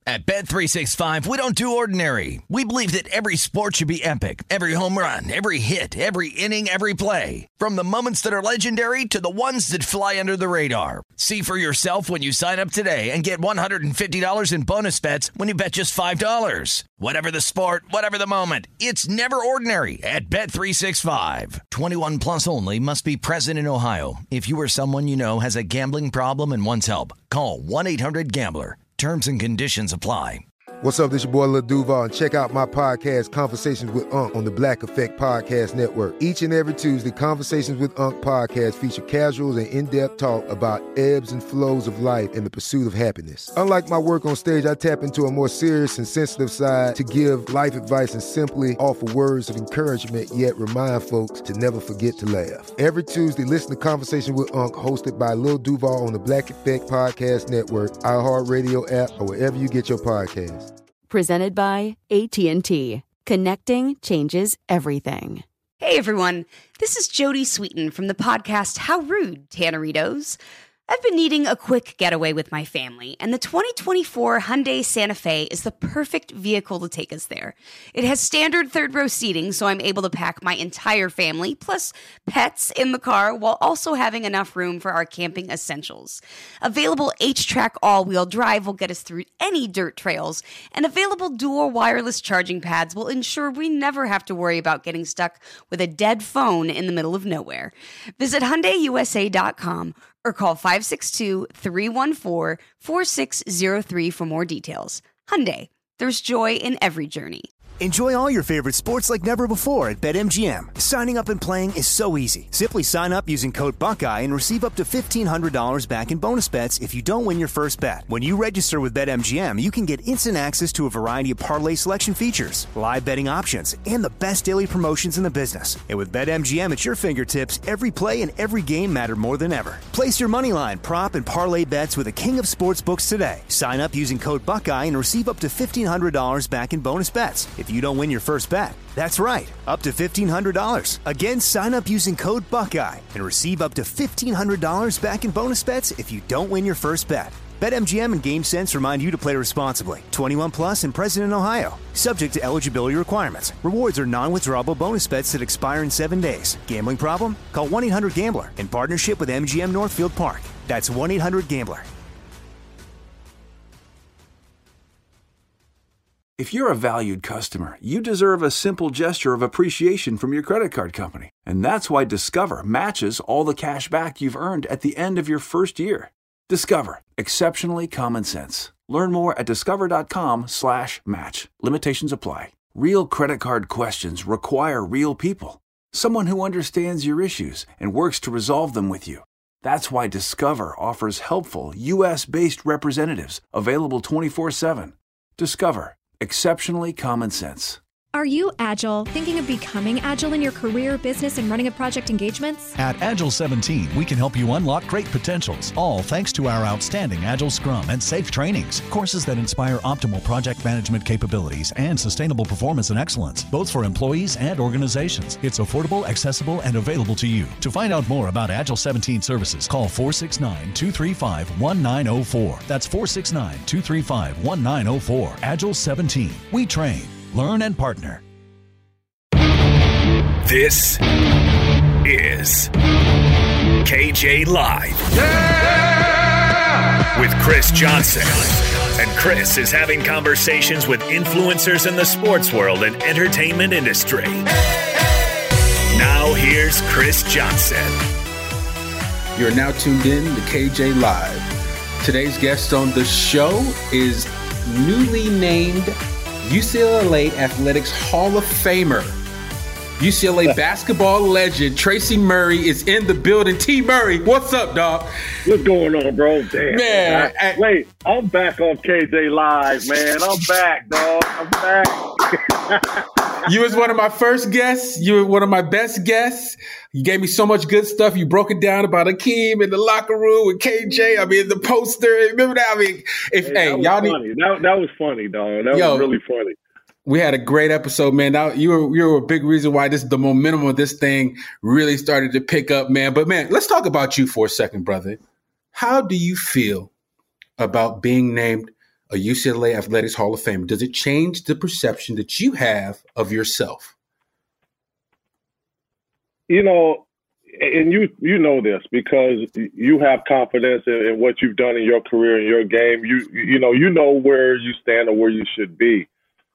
At Bet365, we don't do ordinary. We believe that every sport should be epic. Every home run, every hit, every inning, every play. From the moments that are legendary to the ones that fly under the radar. See for yourself when you sign up today and get $150 in bonus bets when you bet just $5. Whatever the sport, whatever the moment, it's never ordinary at Bet365. 21 plus only. Must be present in Ohio. If you or someone you know has a gambling problem and wants help, call 1-800-GAMBLER. Terms and conditions apply. What's up? This your boy Lil Duval, and check out my podcast, Conversations with Unc, on the Black Effect Podcast Network. Each and every Tuesday, Conversations with Unc podcast feature casual and in-depth talk about ebbs and flows of life and the pursuit of happiness. Unlike my work on stage, I tap into a more serious and sensitive side to give life advice and simply offer words of encouragement, yet remind folks to never forget to laugh. Every Tuesday, listen to Conversations with Unc, hosted by Lil Duval on the Black Effect Podcast Network, iHeartRadio app, or wherever you get your podcasts. Presented by AT&T. Connecting changes everything. Hey everyone, this is Jody Sweeten from the podcast How Rude, Tanneritos. I've been needing a quick getaway with my family, and the 2024 Hyundai Santa Fe is the perfect vehicle to take us there. It has standard third-row seating, so I'm able to pack my entire family, plus pets, in the car, while also having enough room for our camping essentials. Available H-Track all-wheel drive will get us through any dirt trails, and available dual wireless charging pads will ensure we never have to worry about getting stuck with a dead phone in the middle of nowhere. Visit HyundaiUSA.com or call 562-314-4603 for more details. Hyundai, there's joy in every journey. Enjoy all your favorite sports like never before at BetMGM. Signing up and playing is so easy. Simply sign up using code Buckeye and receive up to $1,500 back in bonus bets if you don't win your first bet. When you register with BetMGM, you can get instant access to a variety of parlay selection features, live betting options, and the best daily promotions in the business. And with BetMGM at your fingertips, every play and every game matter more than ever. Place your moneyline, prop, and parlay bets with the king of sportsbooks today. Sign up using code Buckeye and receive up to $1,500 back in bonus bets if you don't win your first bet. That's right, up to $1,500. Again, sign up using code Buckeye and receive up to $1,500 back in bonus bets if you don't win your first bet. BetMGM and GameSense remind you to play responsibly. 21 plus and present in Ohio. Subject to eligibility requirements. Rewards are non-withdrawable bonus bets that expire in 7 days. Gambling problem? Call 1-800-GAMBLER in partnership with MGM Northfield Park. That's 1-800-GAMBLER. If you're a valued customer, you deserve a simple gesture of appreciation from your credit card company. And that's why Discover matches all the cash back you've earned at the end of your first year. Discover. Exceptionally common sense. Learn more at discover.com/match. Limitations apply. Real credit card questions require real people. Someone who understands your issues and works to resolve them with you. That's why Discover offers helpful, U.S.-based representatives available 24/7. Discover. Exceptionally common sense. Are you agile, thinking of becoming agile in your career, business, and running of project engagements? At Agile 17, we can help you unlock great potentials, all thanks to our outstanding Agile Scrum and SAFe trainings, courses that inspire optimal project management capabilities and sustainable performance and excellence, both for employees and organizations. It's affordable, accessible, and available to you. To find out more about Agile 17 services, call 469-235-1904. That's 469-235-1904. Agile 17. We train, learn, and partner. This is KJ Live. Yeah! With Chris Johnson. And Chris is having conversations with influencers in the sports world and entertainment industry. Now here's Chris Johnson. You're now tuned in to KJ Live. Today's guest on the show is newly named UCLA Athletics Hall of Famer. UCLA basketball legend Tracy Murray is in the building. T. Murray, what's up, dog? What's going on, bro? Damn. Man. Wait, I'm back on KJ Live, man. I'm back, dog. I'm back. You was one of my first guests. You were one of my best guests. You gave me so much good stuff. You broke it down about Akeem in the locker room with KJ. I mean, the poster. Remember that? I mean, y'all need that was funny, dog. That was really funny. We had a great episode, man. Now, you were a big reason why the momentum of this thing really started to pick up, man. But man, let's talk about you for a second, brother. How do you feel about being named a UCLA Athletics Hall of Famer, does it change the perception that you have of yourself? You know, and you know this because you have confidence in what you've done in your career and your game. You know where you stand or where you should be.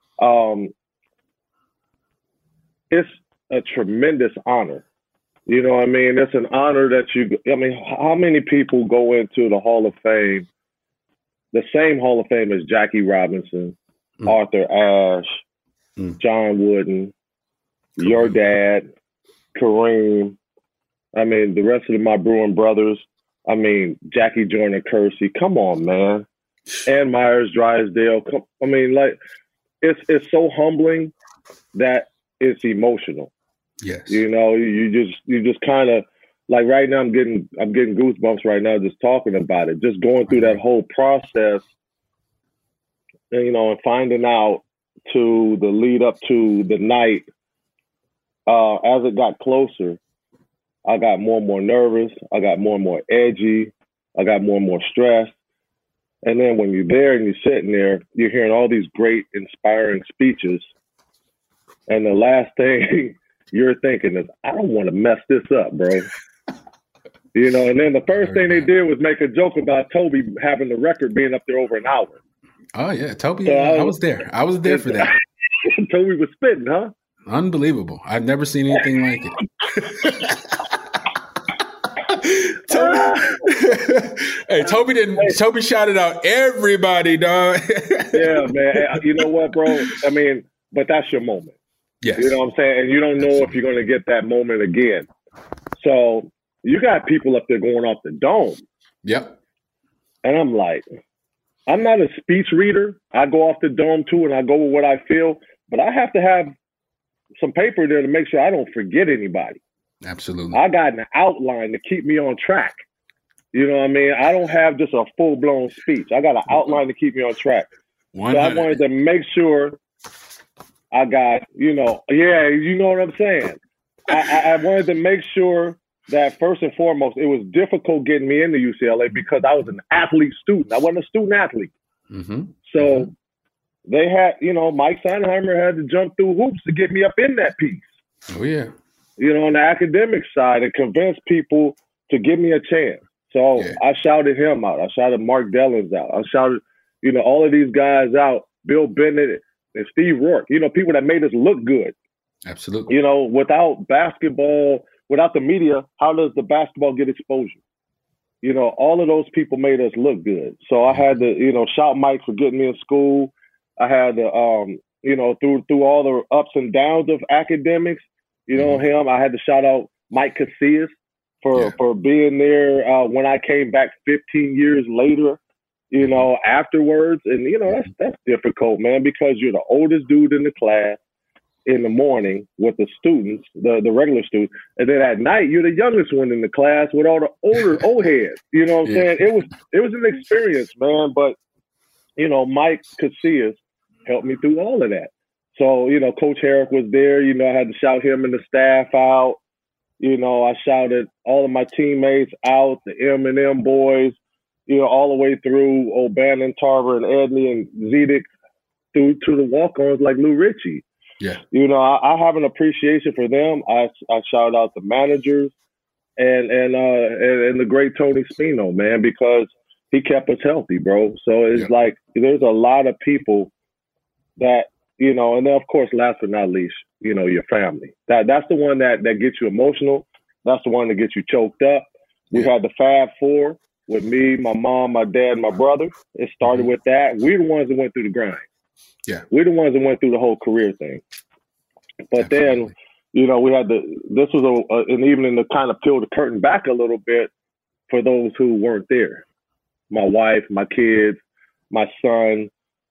It's a tremendous honor. You know what I mean? It's an honor that how many people go into the Hall of Fame, the same Hall of Fame as Jackie Robinson, Arthur Ashe, John Wooden, your dad, Kareem, the rest of my Bruin brothers, Jackie Joyner Kersey. Come on, man. And Myers Drysdale. It's so humbling that it's emotional. Yes. You know, you just kind of like right now I'm getting goosebumps right now just talking about it. Just going through that whole process, and finding out to the lead up to the night. As it got closer, I got more and more nervous. I got more and more edgy. I got more and more stressed. And then when you're there and you're sitting there, you're hearing all these great, inspiring speeches. And the last thing you're thinking is, I don't want to mess this up, bro. And then the first thing they did was make a joke about Toby having the record being up there over an hour. Oh, yeah. Toby, so I was there. I was there for that. Toby was spitting, huh? Unbelievable. I've never seen anything like it. Toby shouted out everybody, dog. Yeah, man. You know what, bro? But that's your moment. Yes. You know what I'm saying? And you don't know if you're going to get that moment again. So you got people up there going off the dome. Yep. And I'm like, I'm not a speech reader. I go off the dome too, and I go with what I feel. But I have to have some paper there to make sure I don't forget anybody. Absolutely. I got an outline to keep me on track. You know what I mean? I don't have just a full-blown speech. I got an outline to keep me on track. 100. So I wanted to make sure I got, you know what I'm saying? I wanted to make sure that first and foremost, it was difficult getting me into UCLA because I was an athlete student. I wasn't a student athlete. Mm-hmm. So they had, Mike Sonnenheimer had to jump through hoops to get me up in that piece. Oh, yeah. On the academic side and convince people to give me a chance. So I shouted him out. I shouted Mark Dellins out. I shouted, all of these guys out, Bill Bennett and Steve Rourke, people that made us look good. Absolutely. Without basketball, without the media, how does the basketball get exposure? All of those people made us look good. So I had to, shout Mike for getting me in school. I had to, through all the ups and downs of academics, him. I had to shout out Mike Casillas for being there when I came back 15 years later, afterwards. And, that's difficult, man, because you're the oldest dude in the class in the morning with the students, the regular students. And then at night, you're the youngest one in the class with all the older old heads. You know what I'm saying? It was an experience, man. But, Mike Casillas helped me through all of that. So, Coach Herrick was there. I had to shout him and the staff out. I shouted all of my teammates out, the M&M boys, all the way through O'Bannon, Tarver, and Edney and Zedek through to the walk-ons like Lou Ritchie. Yeah. I have an appreciation for them. I shout out the managers and the great Tony Spino, man, because he kept us healthy, bro. So it's like there's a lot of people that, and then of course, last but not least, your family. That's the one that gets you emotional. That's the one that gets you choked up. We had the Fab Four with me, my mom, my dad, my brother. It started with that. We're the ones that went through the grind. Yeah. We're the ones that went through the whole career thing. But then, we had this was an evening to kind of peel the curtain back a little bit for those who weren't there. My wife, my kids, my son,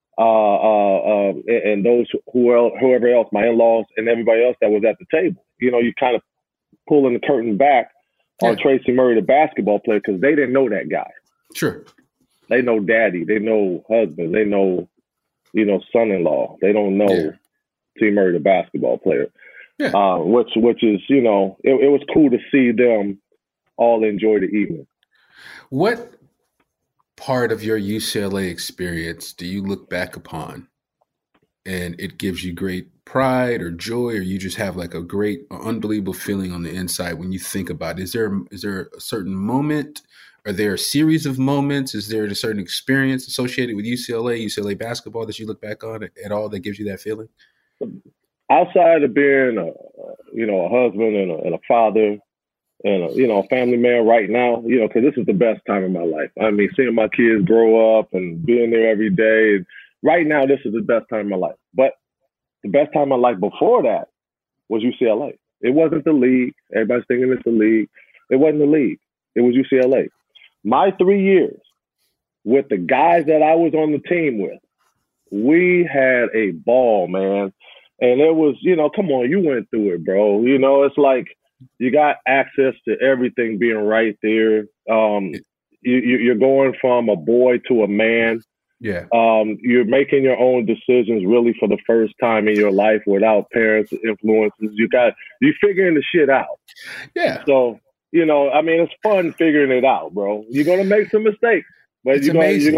and those whoever else, my in-laws and everybody else that was at the table. You kind of pulling the curtain back on Tracy Murray, the basketball player, because they didn't know that guy. Sure. They know daddy. They know husband. They know, son-in-law. They don't know T. Murray, the basketball player. Yeah. Which is, it was cool to see them all enjoy the evening. What part of your UCLA experience do you look back upon and it gives you great pride or joy, or you just have like a great, unbelievable feeling on the inside when you think about it? Is there a certain moment? Are there a series of moments? Is there a certain experience associated with UCLA basketball that you look back on at all that gives you that feeling? Outside of being a husband and a father and a family man right now, because this is the best time of my life. I mean, seeing my kids grow up and being there every day. And right now, this is the best time of my life. But the best time of my life before that was UCLA. It wasn't the league. Everybody's thinking it's the league. It wasn't the league. It was UCLA. My 3 years with the guys that I was on the team with, we had a ball, man. And it was, come on, you went through it, bro. It's like you got access to everything being right there. You're going from a boy to a man. Yeah. You're making your own decisions really for the first time in your life without parents' influences. You're figuring the shit out. Yeah. So, it's fun figuring it out, bro. You're going to make some mistakes, but it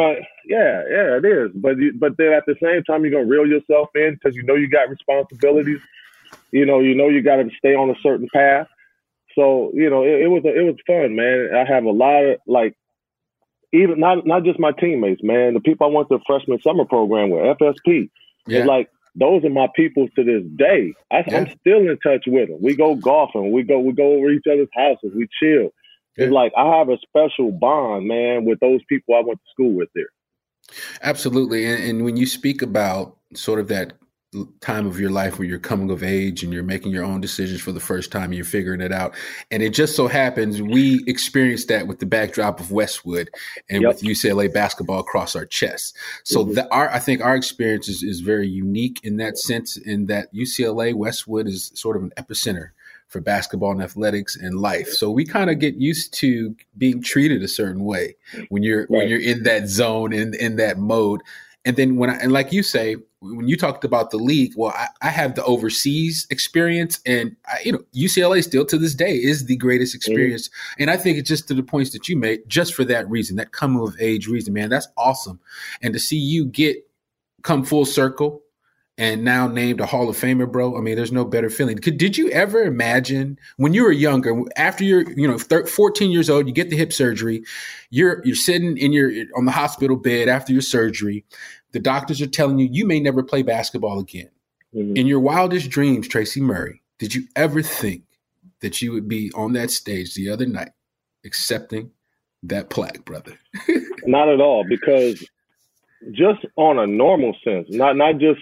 is. But then at the same time, you're going to reel yourself in because you got responsibilities. You got to stay on a certain path. So, it was fun, man. I have a lot of even not just my teammates, man, the people I went to the freshman summer program with, FSP. Yeah. It's those are my people to this day. I'm still in touch with them. We go golfing. We go over each other's houses. We chill. Yeah. It's I have a special bond, man, with those people I went to school with there. Absolutely. And when you speak about sort of that time of your life where you're coming of age and you're making your own decisions for the first time and you're figuring it out. And it just so happens we experienced that with the backdrop of Westwood and with UCLA basketball across our chests. So I think our experience is very unique in that sense, in that UCLA Westwood is sort of an epicenter for basketball and athletics and life. So we kind of get used to being treated a certain way when you're in that zone, in that mode. And then like you say, when you talked about the league, well, I have the overseas experience, and UCLA still to this day is the greatest experience. And I think it's just to the points that you made, just for that reason, that coming of age reason, man, that's awesome. And to see you come full circle and now named a Hall of Famer, bro, I mean, there's no better feeling. Did you ever imagine when you were younger, after you're 14 years old, you get the hip surgery, you're sitting on the hospital bed after your surgery, the doctors are telling you you may never play basketball again. Mm-hmm. In your wildest dreams, Tracy Murray, did you ever think that you would be on that stage the other night accepting that plaque, brother? Not at all, because just on a normal sense, not just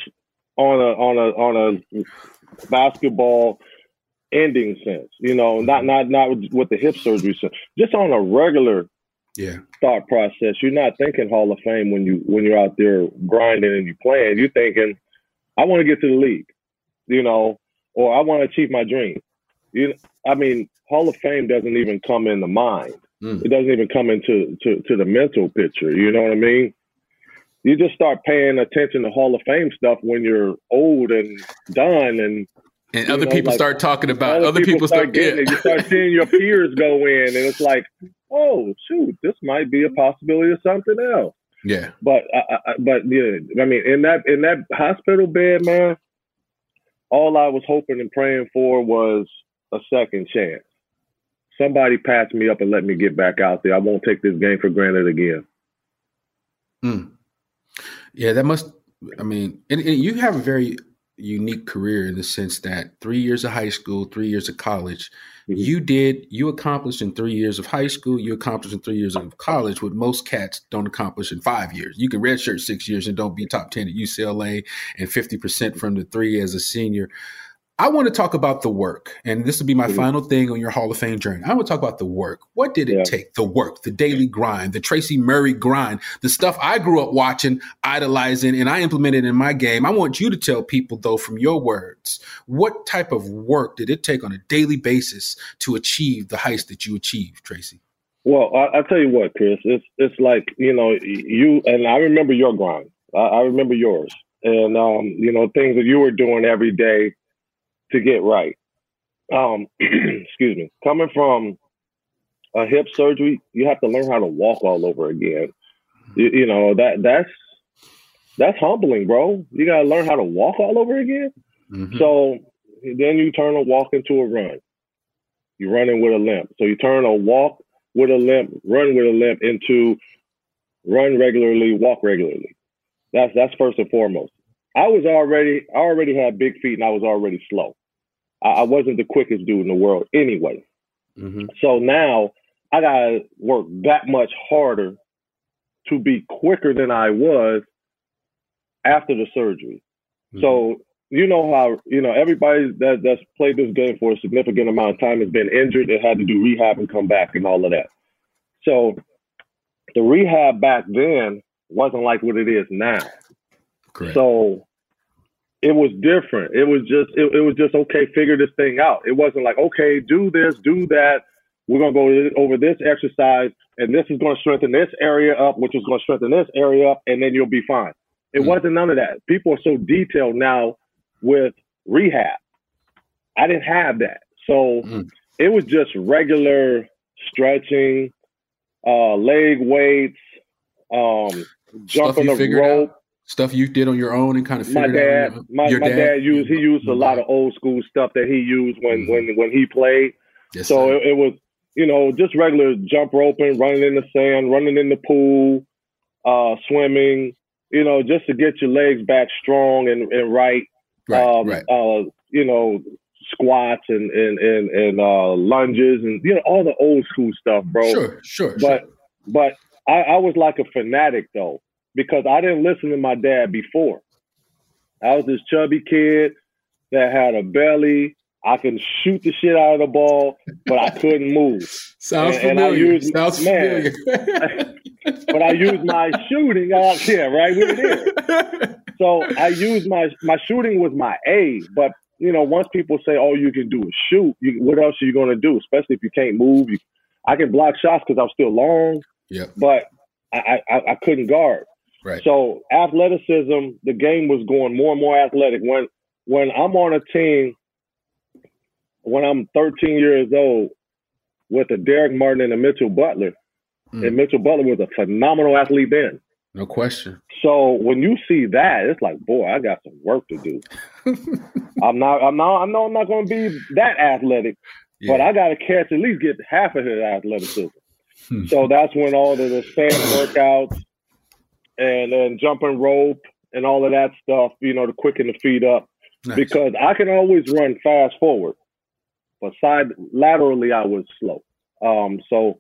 on a basketball ending sense, not with the hip surgery sense, just on a regular thought process. You're not thinking Hall of Fame when you're out there grinding and you playing. You're thinking, I want to get to the league, or I want to achieve my dream. Hall of Fame doesn't even come in the mind. It doesn't even come into the mental picture. You know what I mean? You just start paying attention to Hall of Fame stuff when you're old and done, and other people start talking about. Other people start getting it. You start seeing your peers go in, and it's like, oh shoot, this might be a possibility of something else. Yeah. But in that hospital bed, man, all I was hoping and praying for was a second chance. Somebody patch me up and let me get back out there. I won't take this game for granted again. Yeah, and you have a very unique career in the sense that 3 years of high school, 3 years of college, you accomplished in 3 years of high school, you accomplished in 3 years of college, what most cats don't accomplish in 5 years. You can redshirt 6 years and don't be top 10 at UCLA and 50% from the three as a senior. I want to talk about the work, and this will be my final thing on your Hall of Fame journey. I want to talk about the work. What did it take? The work, the daily grind, the Tracy Murray grind, the stuff I grew up watching, idolizing, and I implemented in my game. I want you to tell people, though, from your words, what type of work did it take on a daily basis to achieve the heights that you achieved, Tracy? Well, I'll tell you what, Chris. It's like, you, and I remember your grind. I remember yours. And, things that you were doing every day to get right. Excuse me. Coming from a hip surgery, you have to learn how to walk all over again. You know, that's humbling, bro. You got to learn how to walk all over again. Mm-hmm. So then you turn a walk into a run. You're running with a limp. So you turn a walk with a limp, run with a limp into run regularly, walk regularly. That's first and foremost. I already had big feet and I was already slow. I wasn't the quickest dude in the world anyway. Mm-hmm. So now I got to work that much harder to be quicker than I was after the surgery. Mm-hmm. So you know how, everybody that's played this game for a significant amount of time has been injured. They had to do rehab and come back and all of that. So the rehab back then wasn't like what it is now. Correct. So it was different. It was just, okay, figure this thing out. It wasn't like, okay, do this, do that. We're going to go over this exercise, and this is going to strengthen this area up, which is going to strengthen this area up, and then you'll be fine. It wasn't none of that. People are so detailed now with rehab. I didn't have that. So it was just regular stretching, leg weights, jumping the rope. Stuff you did on your own and kind of figured out. My dad used a lot of old school stuff that he used when he played. Yes, so it was, just regular jump roping, running in the sand, running in the pool, swimming, just to get your legs back strong and right. Right. Squats and lunges and all the old school stuff, bro. Sure. But I was like a fanatic though, because I didn't listen to my dad before. I was this chubby kid that had a belly. I can shoot the shit out of the ball, but I couldn't move. Sounds familiar. But I used my shooting out here, right? What it is. So I used my shooting was my A, but once people say, "Oh, you can do is shoot," what else are you going to do? Especially if you can't move. I can block shots because I'm still long. Yeah. But I couldn't guard. Right. So athleticism, the game was going more and more athletic. When I'm on a team, when I'm 13 years old, with a Derek Martin and a Mitchell Butler, and Mitchell Butler was a phenomenal athlete then. No question. So when you see that, it's like, boy, I got some work to do. I know I'm not going to be that athletic, but I got to at least get half of his athleticism. So that's when all of the sand workouts and then jumping rope and all of that stuff, to quicken the feet up. Nice. Because I can always run fast forward, but laterally I was slow. So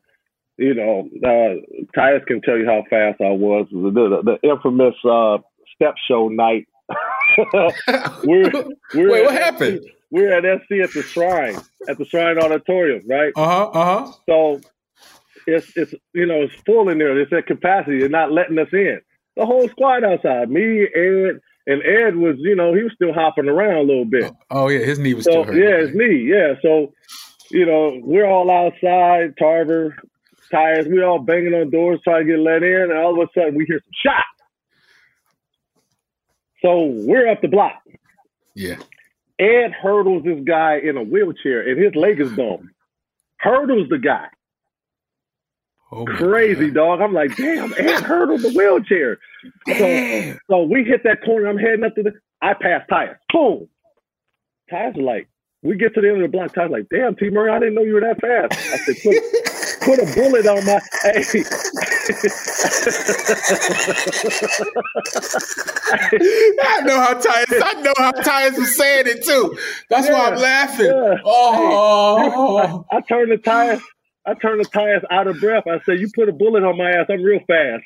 Tyus can tell you how fast I was. The infamous step show night. Wait, what happened? We're at SC at the Shrine Auditorium, right? So it's full in there. It's at capacity. They're not letting us in. The whole squad outside. Me, Ed, and Ed was, he was still hopping around a little bit. Oh yeah, his knee was still hurt. Yeah, his knee. Yeah, so we're all outside. Tarver, Tyus, we all banging on doors trying to get let in, and all of a sudden we hear some shots. So we're up the block. Yeah. Ed hurdles this guy in a wheelchair, and his leg is gone. Hurdles the guy. Oh, crazy, dog. I'm like, damn, Ed hurdled the wheelchair. So we hit that corner. I'm heading up to I pass Tyus. Boom. Tyus is like, we get to the end of the block. Tyus like, damn, T. Murray, I didn't know you were that fast. I said, put a bullet on my. Hey. I know how Tyus was saying it too. That's why I'm laughing. Yeah. Oh, I turned the Tyus out of breath. I said, you put a bullet on my ass, I'm real fast.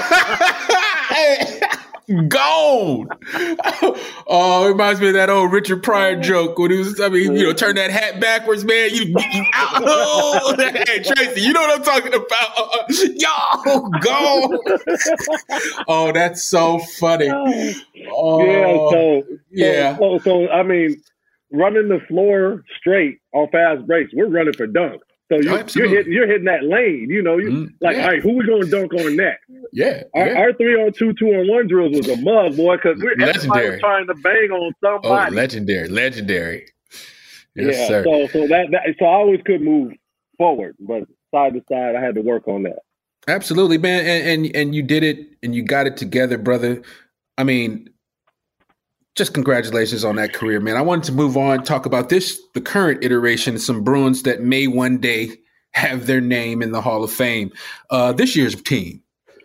Gone. Oh, it reminds me of that old Richard Pryor joke when he was, turn that hat backwards, man. You out. Hey, Tracy, you know what I'm talking about. Yo, go. Oh, that's so funny. Oh, So I mean, running the floor straight on fast breaks, we're running for dunks. So you're hitting that lane, all right, who we going to dunk on next? Yeah. Our 3-on-2, 2-on-1 drills was a mug, boy, because everybody was trying to bang on somebody. Oh, legendary. Yes, sir. So I always could move forward, but side to side, I had to work on that. Absolutely, man. And you did it and you got it together, brother. I mean, just congratulations on that career, man. I wanted to move on, talk about the current iteration, some Bruins that may one day have their name in the Hall of Fame. This year's team,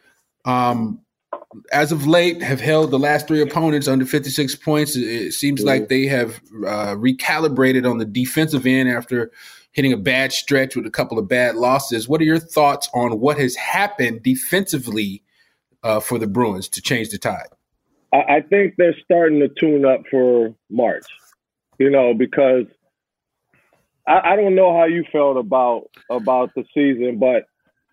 as of late, have held the last three opponents under 56 points. It seems like they have recalibrated on the defensive end after hitting a bad stretch with a couple of bad losses. What are your thoughts on what has happened defensively for the Bruins to change the tide? I think they're starting to tune up for March, because I don't know how you felt about the season, but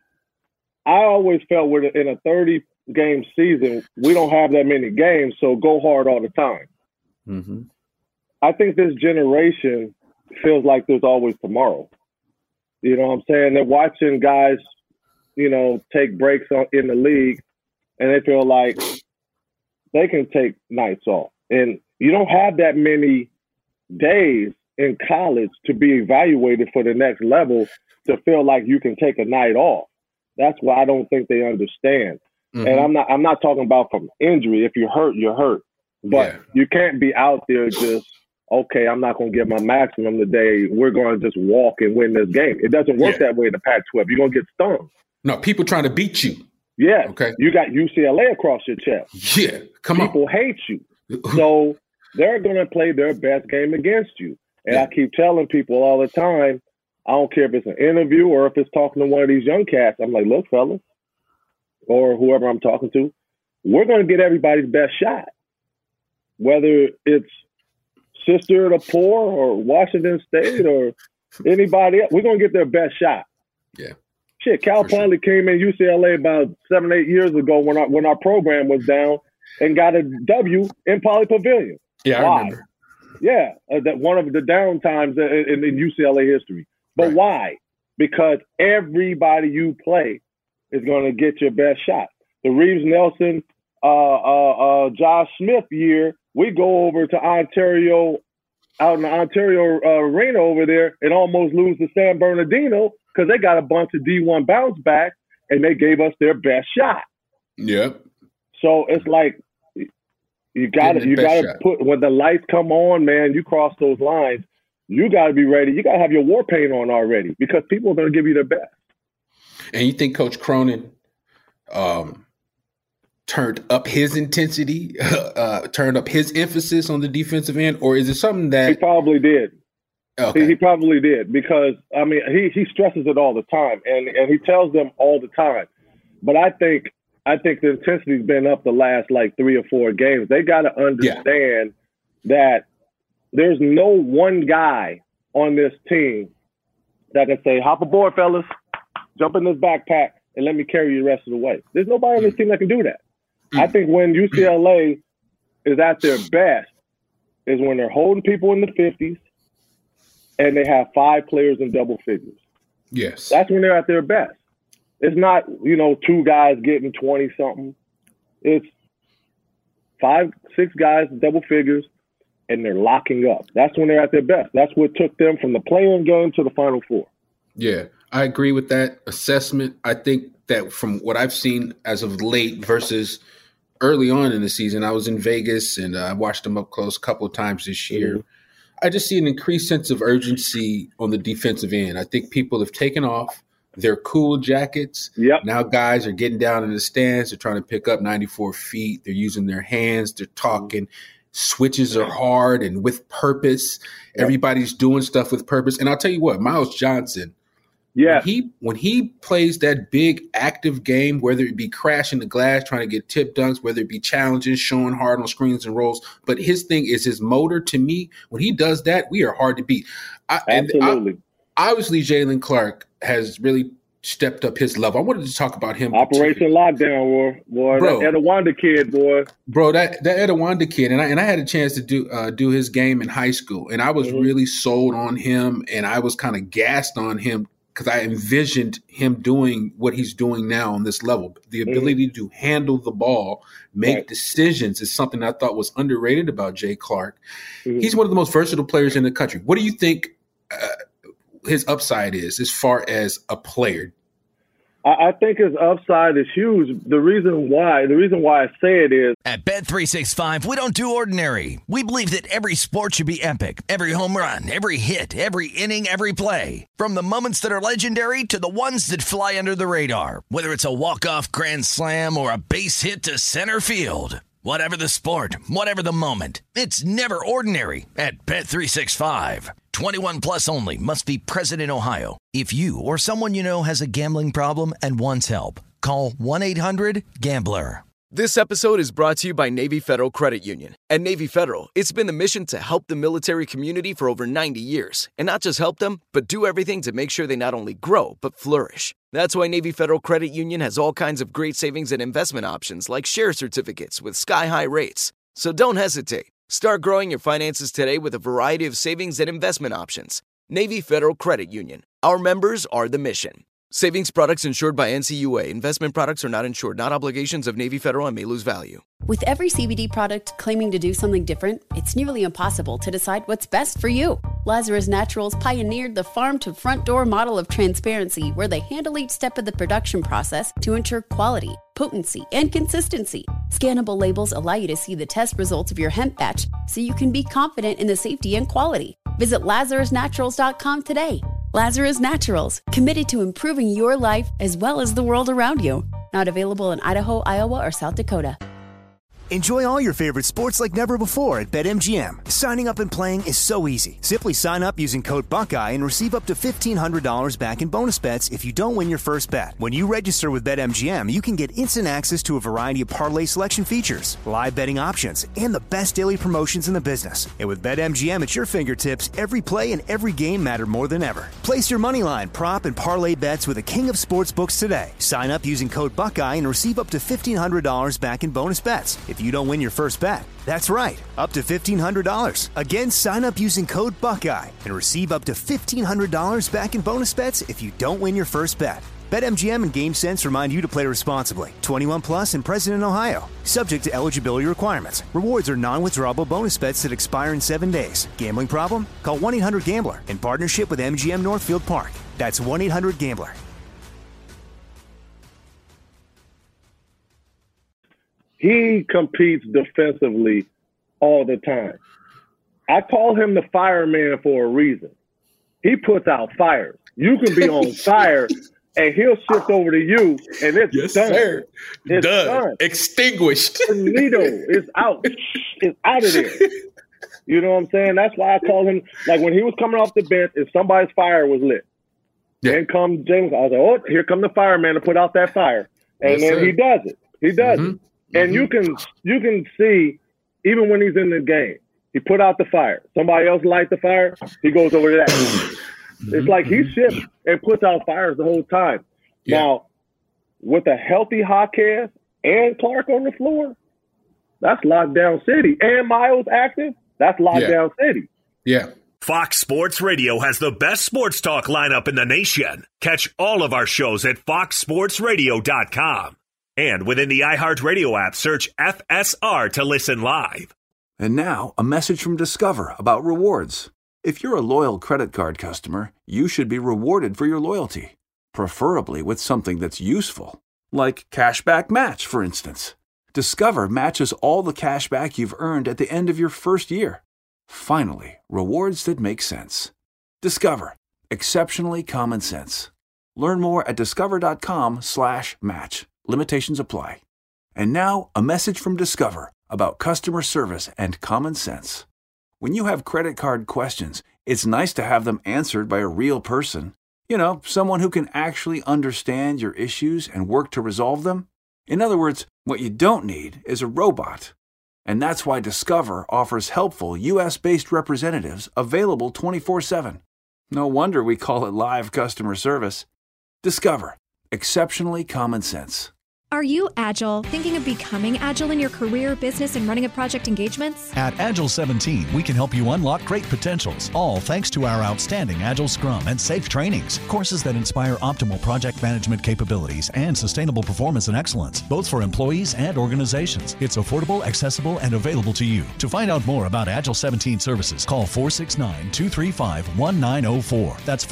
I always felt in a 30-game season, we don't have that many games, so go hard all the time. Mm-hmm. I think this generation feels like there's always tomorrow. You know what I'm saying? They're watching guys, take breaks in the league, and they feel like they can take nights off. And you don't have that many days in college to be evaluated for the next level to feel like you can take a night off. That's why I don't think they understand. Mm-hmm. And I'm not talking about from injury. If you're hurt, you're hurt. But you can't be out there just, okay, I'm not going to get my maximum today. We're going to just walk and win this game. It doesn't work that way in the Pac-12. You're going to get stung. No, people trying to beat you. Yeah. Okay. You got UCLA across your chest. Yeah. People hate you. So they're going to play their best game against you. And I keep telling people all the time, I don't care if it's an interview or if it's talking to one of these young cats. I'm like, look, fellas, or whoever I'm talking to, we're going to get everybody's best shot. Whether it's Sister of the Poor or Washington State or anybody else, we're going to get their best shot. Yeah. Shit, Cal Poly came in UCLA about 7-8 years ago when our program was down and got a W in Poly Pavilion. Yeah, I remember. Yeah, that one of the down times in UCLA history. But why? Because everybody you play is going to get your best shot. The Reeves Nelson, Josh Smith year, we go over to Ontario, out in the Ontario arena over there, and almost lose to San Bernardino because they got a bunch of D1 bounce back and they gave us their best shot. Yep. So it's like you got to put when the lights come on, man. You cross those lines. You got to be ready. You got to have your war paint on already because people are going to give you their best. And you think Coach Cronin turned up his intensity, turned up his emphasis on the defensive end, or is it something that he probably did? Okay. He probably did because he stresses it all the time and he tells them all the time. But I think the intensity's been up the last like 3 or 4 games. They got to understand that there's no one guy on this team that can say, hop aboard, fellas, jump in this backpack, and let me carry you the rest of the way. There's nobody on this team that can do that. I think when UCLA is at their best is when they're holding people in the 50s and they have 5 players in double figures. Yes. That's when they're at their best. It's not, 2 guys getting 20-something. It's 5, 6 guys, double figures, and they're locking up. That's when they're at their best. That's what took them from the play-in game to the Final Four. Yeah, I agree with that assessment. I think that from what I've seen as of late versus early on in the season, I was in Vegas and I watched them up close a couple of times this year. Mm-hmm. I just see an increased sense of urgency on the defensive end. I think people have taken off their cool jackets. Yep. Now guys are getting down in the stands. They're trying to pick up 94 feet. They're using their hands. They're talking. Switches are hard and with purpose. Yep. Everybody's doing stuff with purpose. And I'll tell you what, Miles Johnson, when he plays that big active game, whether it be crashing the glass, trying to get tip dunks, whether it be challenging, showing hard on screens and rolls, but his thing is his motor. To me, when he does that, we are hard to beat. Absolutely. Obviously, Jalen Clark has really stepped up his level. I wanted to talk about him. Operation Lockdown, boy. Bro, that Edewanda kid, boy. Bro, that Edewanda kid, and I had a chance to do his game in high school, and I was really sold on him, and I was kind of gassed on him because I envisioned him doing what he's doing now on this level. The ability to handle the ball, make decisions is something I thought was underrated about Jay Clark. He's one of the most versatile players in the country. What do you think his upside is as far as a player? I think his upside is huge. The reason why I say it is, at Bet365, we don't do ordinary. We believe that every sport should be epic. Every home run, every hit, every inning, every play. From the moments that are legendary to the ones that fly under the radar. Whether it's a walk-off grand slam or a base hit to center field. Whatever the sport, whatever the moment, it's never ordinary at Bet365. 21 plus only. Must be present in Ohio. If you or someone you know has a gambling problem and wants help, call 1-800-GAMBLER. This episode is brought to you by Navy Federal Credit Union. At Navy Federal, it's been the mission to help the military community for over 90 years. And not just help them, but do everything to make sure they not only grow, but flourish. That's why Navy Federal Credit Union has all kinds of great savings and investment options like share certificates with sky-high rates. So don't hesitate. Start growing your finances today with a variety of savings and investment options. Navy Federal Credit Union. Our members are the mission. Savings products insured by NCUA. Investment products are not insured, not obligations of Navy Federal and may lose value. With every CBD product claiming to do something different, it's nearly impossible to decide what's best for you. Lazarus Naturals pioneered the farm-to-front-door model of transparency, where they handle each step of the production process to ensure quality, potency, and consistency. Scannable labels allow you to see the test results of your hemp batch, so you can be confident in the safety and quality. Visit LazarusNaturals.com today. Lazarus Naturals, committed to improving your life as well as the world around you. Not available in Idaho, Iowa, or South Dakota. Enjoy all your favorite sports like never before at BetMGM. Signing up and playing is so easy. Simply sign up using code Buckeye and receive up to $1,500 back in bonus bets if you don't win your first bet. When you register with BetMGM, you can get instant access to a variety of parlay selection features, live betting options, and the best daily promotions in the business. And with BetMGM at your fingertips, every play and every game matter more than ever. Place your moneyline, prop, and parlay bets with the king of sportsbooks today. Sign up using code Buckeye and receive up to $1,500 back in bonus bets if you don't win your first bet. That's right, up to $1,500. Again, sign up using code Buckeye and receive up to $1,500 back in bonus bets if you don't win your first bet. BetMGM and GameSense remind you to play responsibly. 21 plus and present in Ohio. Subject to eligibility requirements. Rewards are non-withdrawable bonus bets that expire in 7 days. Gambling problem? Call 1-800-GAMBLER in partnership with MGM Northfield Park. That's 1-800-GAMBLER. he competes defensively all the time. I call him the fireman for a reason. He puts out fires. You can be on fire, and he'll shift over to you, and it's done. Sir. It's done. Extinguished. Tornado is out. It's out of there. You know what I'm saying? That's why I call him, like when he was coming off the bench, if somebody's fire was lit, then come James, I was like, oh, here come the fireman to put out that fire. And then he does it. He does it. And you can see, even when he's in the game, he put out the fire. Somebody else light the fire, he goes over to that. It's like he shifts and puts out fires the whole time. Now, with a healthy Jaquez and Clark on the floor, that's lockdown city. And Miles active, that's lockdown city. Yeah. Fox Sports Radio has the best sports talk lineup in the nation. Catch all of our shows at foxsportsradio.com. And within the iHeartRadio app, search FSR to listen live. And now, a message from Discover about rewards. If you're a loyal credit card customer, you should be rewarded for your loyalty, preferably with something that's useful, like Cashback Match, for instance. Discover matches all the cash back you've earned at the end of your first year. Finally, rewards that make sense. Discover. Exceptionally common sense. Learn more at discover.com/match. Limitations apply. And now, a message from Discover about customer service and common sense. When you have credit card questions, it's nice to have them answered by a real person. You know, someone who can actually understand your issues and work to resolve them. In other words, what you don't need is a robot. And that's why Discover offers helpful U.S.-based representatives available 24/7. No wonder we call it live customer service. Discover. Exceptionally common sense. Are you agile, thinking of becoming agile in your career, business, and running a project engagements? At Agile 17, we can help you unlock great potentials, all thanks to our outstanding Agile Scrum and SAFe trainings, courses that inspire optimal project management capabilities and sustainable performance and excellence, both for employees and organizations. It's affordable, accessible, and available to you. To find out more about Agile 17 services, call 469-235-1904. That's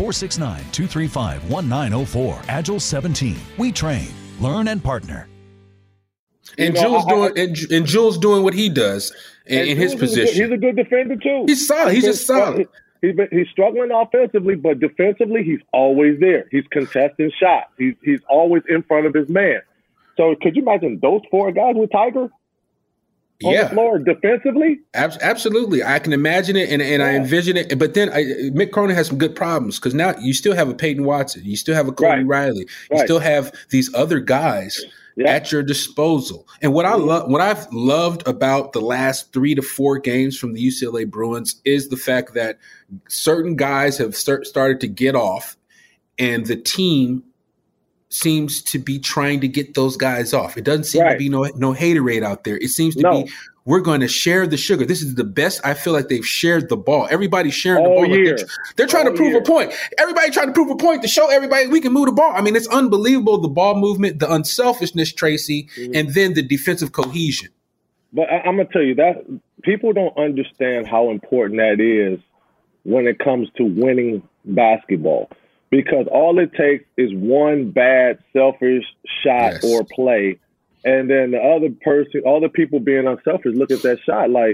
469-235-1904. Agile 17. We train, learn, and partner. And Jules doing what he does in his position. He's a good defender too. He's solid. He's just solid. He's struggling offensively, but defensively, he's always there. He's contesting shots. He's always in front of his man. So could you imagine those four guys with Tiger on the floor defensively? Absolutely. I can imagine it, and I envision it. But then Mick Cronin has some good problems because now you still have a Peyton Watson. You still have a Cody Riley. You still have these other guys at your disposal. And what I've loved about the last 3 to 4 games from the UCLA Bruins is the fact that certain guys have started to get off, and the team seems to be trying to get those guys off. It doesn't seem to be no haterade out there. It seems to be, we're going to share the sugar. This is the best. I feel like they've shared the ball. Everybody's sharing the ball. They're trying to prove a point. Everybody trying to prove a point to show everybody we can move the ball. I mean, it's unbelievable, the ball movement, the unselfishness, Tracy, and then the defensive cohesion. But I'm going to tell you that people don't understand how important that is when it comes to winning basketball. Because all it takes is one bad, selfish shot or play, and then the other person, all the people being unselfish, look at that shot like,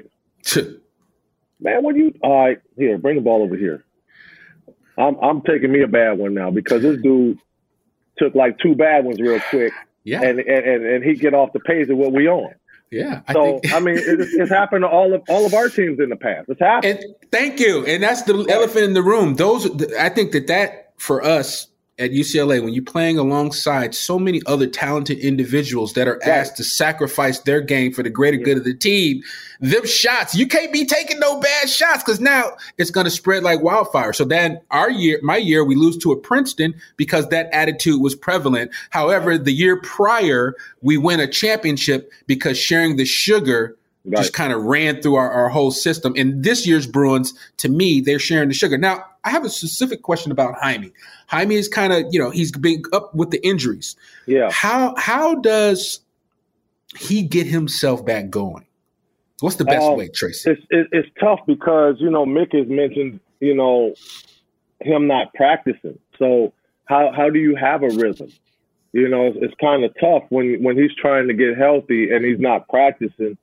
man, what you? All right, here, bring the ball over here. I'm taking me a bad one now because this dude took like 2 bad ones real quick, and he get off the pace of what we on. Yeah. I mean, it's happened to all of our teams in the past. It's happened. And thank you. And that's the elephant in the room. I think that for us at UCLA, when you're playing alongside so many other talented individuals that are asked to sacrifice their game for the greater good of the team, them shots, you can't be taking no bad shots because now it's going to spread like wildfire. So then my year, we lose to a Princeton because that attitude was prevalent. However, the year prior, we win a championship because sharing the sugar just kind of ran through our whole system. And this year's Bruins, to me, they're sharing the sugar. Now, I have a specific question about Jaime. Jaime is kind of, he's been up with the injuries. Yeah. How does he get himself back going? What's the best way, Tracy? It's tough because, Mick has mentioned, him not practicing. So how do you have a rhythm? It's kind of tough when he's trying to get healthy and he's not practicing.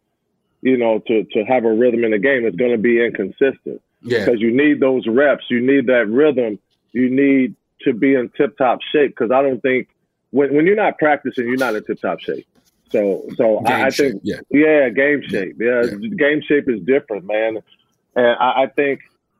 To have a rhythm in the game, it's going to be inconsistent because you need those reps. You need that rhythm. You need to be in tip-top shape because I don't think when you're not practicing, you're not in tip-top shape. So I think, game shape. Game shape is different, man. And I think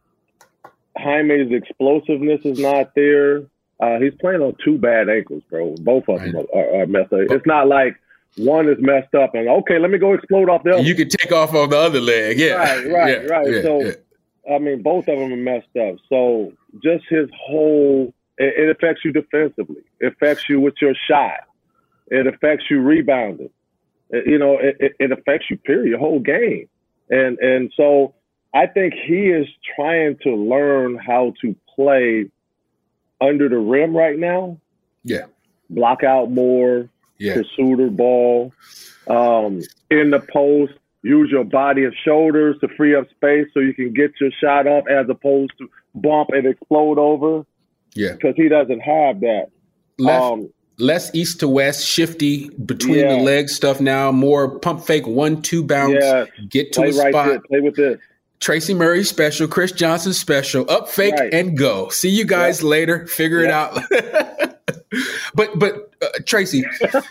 Jaime's explosiveness is not there. He's playing on 2 bad ankles, bro. Both of them are messed up. It's not like one is messed up and okay, let me go explode off the other. You can take off on the other leg. Right. I mean, both of them are messed up. So just his whole, it affects you defensively. It affects you with your shot. It affects you rebounding. It affects you, period, your whole game. And so I think he is trying to learn how to play under the rim right now. Yeah. Block out more. Pursue the ball in the post, use your body and shoulders to free up space so you can get your shot up as opposed to bump and explode over. Yeah. Because he doesn't have that. Less east to west, shifty between the legs stuff now, more pump fake 1-2 bounce, get to a spot. Play with this. Tracy Murray special, Chris Johnson special, up fake and go. See you guys later. Figure it out. But Tracy,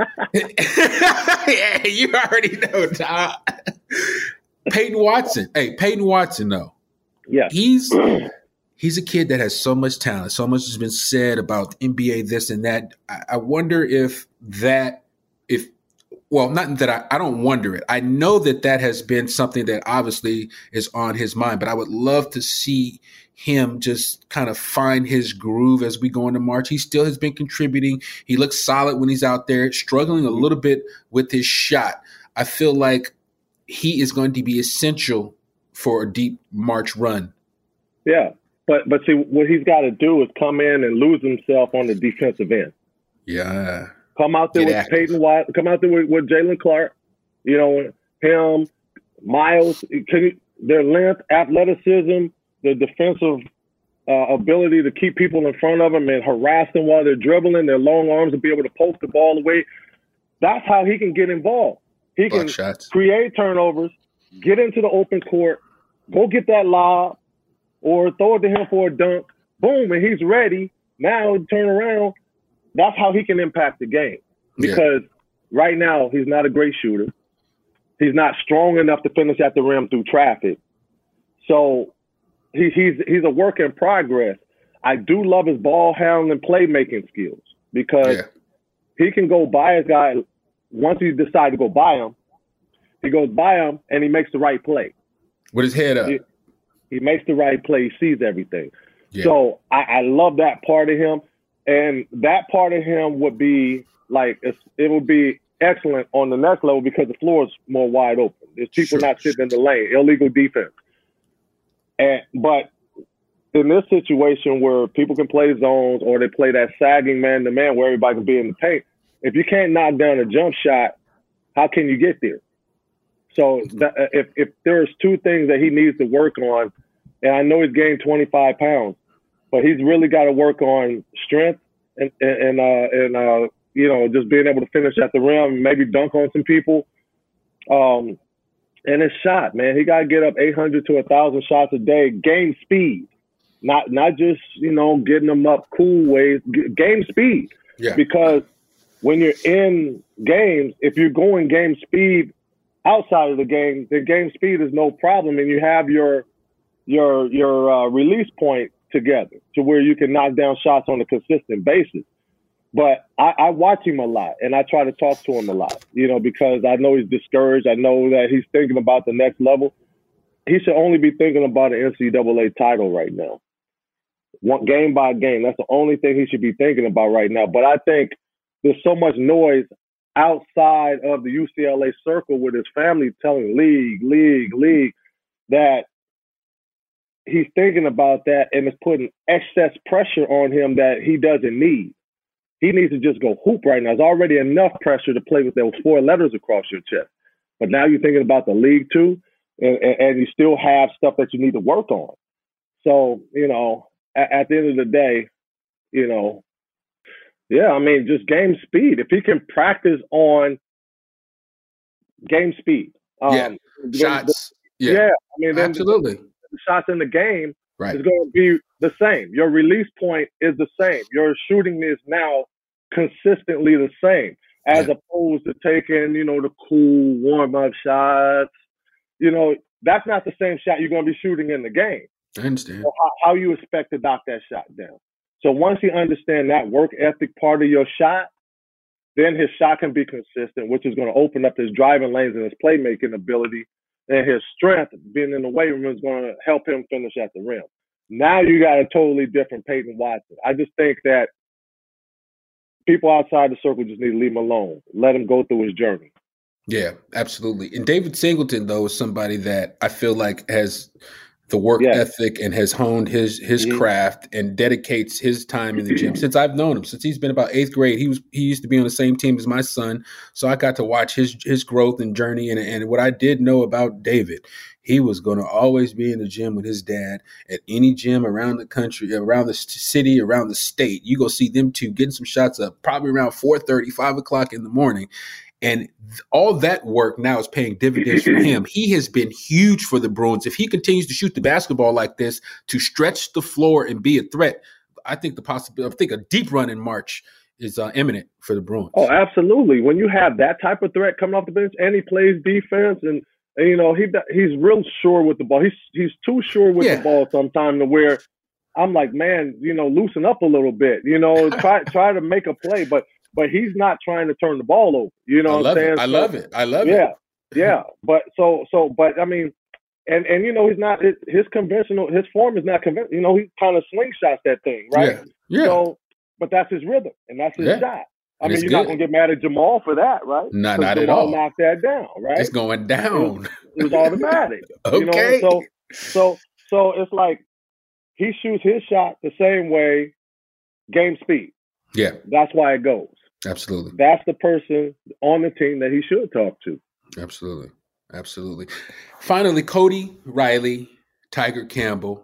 you already know. Peyton Watson. Hey, Peyton Watson, though. Yeah. He's a kid that has so much talent. So much has been said about NBA, this and that. I wonder if Well, not that I don't wonder it. I know that has been something that obviously is on his mind, but I would love to see him just kind of find his groove as we go into March. He still has been contributing. He looks solid when he's out there, struggling a little bit with his shot. I feel like he is going to be essential for a deep March run. Yeah, but see, what he's got to do is come in and lose himself on the defensive end. Yeah. Come out there with Peyton White. Come out there with Jalen Clark. You know, him, Miles. Their length, athleticism, their defensive ability to keep people in front of them and harass them while they're dribbling, their long arms to be able to poke the ball away. That's how he can get involved. He can create turnovers, get into the open court, go get that lob, or throw it to him for a dunk. Boom, and he's ready. Now turn around. That's how he can impact the game. Because right now he's not a great shooter. He's not strong enough to finish at the rim through traffic. So he's a work in progress. I do love his ball handling and playmaking skills because he can go by his guy. Once he decides to go by him, he goes by him and he makes the right play. With his head up. He makes the right play. He sees everything. Yeah. So I love that part of him. And that part of him would be like, it would be excellent on the next level because the floor is more wide open. There's people not sitting in the lane, illegal defense. But in this situation where people can play zones or they play that sagging man-to-man where everybody can be in the paint, if you can't knock down a jump shot, how can you get there? So if there's two things that he needs to work on, and I know he's gained 25 pounds, but he's really got to work on strength and you know, just being able to finish at the rim, maybe dunk on some people. And his shot, man, he got to get up 800 to 1,000 shots a day. Game speed, not just, you know, getting them up cool ways. Game speed, because when you're in games, if you're going game speed outside of the game, then game speed is no problem, and you have your release point together to where you can knock down shots on a consistent basis. But I watch him a lot, and I try to talk to him a lot, you know, because I know he's discouraged. I know that he's thinking about the next level. He should only be thinking about an NCAA title right now. One game by game, that's the only thing he should be thinking about right now. But I think there's so much noise outside of the UCLA circle with his family telling league, that he's thinking about that and it's putting excess pressure on him that he doesn't need. He needs to just go hoop right now. There's already enough pressure to play with those 4 letters across your chest. But now you're thinking about the league too, and you still have stuff that you need to work on. So, you know, at the end of the day, you know, I mean, just game speed. If he can practice on game speed. Shots. I mean, then absolutely. The shots in the game is going to be the same. Your release point is the same. Your shooting is now consistently the same, as opposed to taking, you know, the cool warm-up shots. You know, that's not the same shot you're going to be shooting in the game. I understand. So how you expect to knock that shot down. So once you understand that work ethic part of your shot, then his shot can be consistent, which is going to open up his driving lanes and his playmaking ability. And his strength, being in the weight room, is going to help him finish at the rim. Now you got a totally different Peyton Watson. I just think that people outside the circle just need to leave him alone. Let him go through his journey. Yeah, absolutely. And David Singleton, though, is somebody that I feel like has the work ethic and has honed his craft and dedicates his time in the gym since I've known him. Since he's been about 8th grade, he used to be on the same team as my son, so I got to watch his growth and journey. And what I did know about David, he was going to always be in the gym with his dad at any gym around the country, around the city, around the state. You go see them two getting some shots up, probably around 4:30, 5 o'clock in the morning. And all that work now is paying dividends for him. He has been huge for the Bruins. If he continues to shoot the basketball like this, to stretch the floor and be a threat, I think a deep run in March is imminent for the Bruins. Oh, absolutely. When you have that type of threat coming off the bench and he plays defense and you know, he's real sure with the ball. He's too sure with the ball sometimes to where I'm like, man, you know, loosen up a little bit. You know, try to make a play. But but he's not trying to turn the ball over. You know what I'm saying? I love it. Yeah. But but I mean, and you know, he's not his form is not conventional. You know, he kind of slingshots that thing, right? Yeah. So, but that's his rhythm and that's his shot. I mean, you're not gonna get mad at Jamal for that, right? Not at all. Knocked that down, right? It's going down. It was automatic. Okay. You know? So it's like he shoots his shot the same way, game speed. Yeah. That's why it goes. Absolutely. That's the person on the team that he should talk to. Absolutely. Finally, Cody Riley, Tiger Campbell,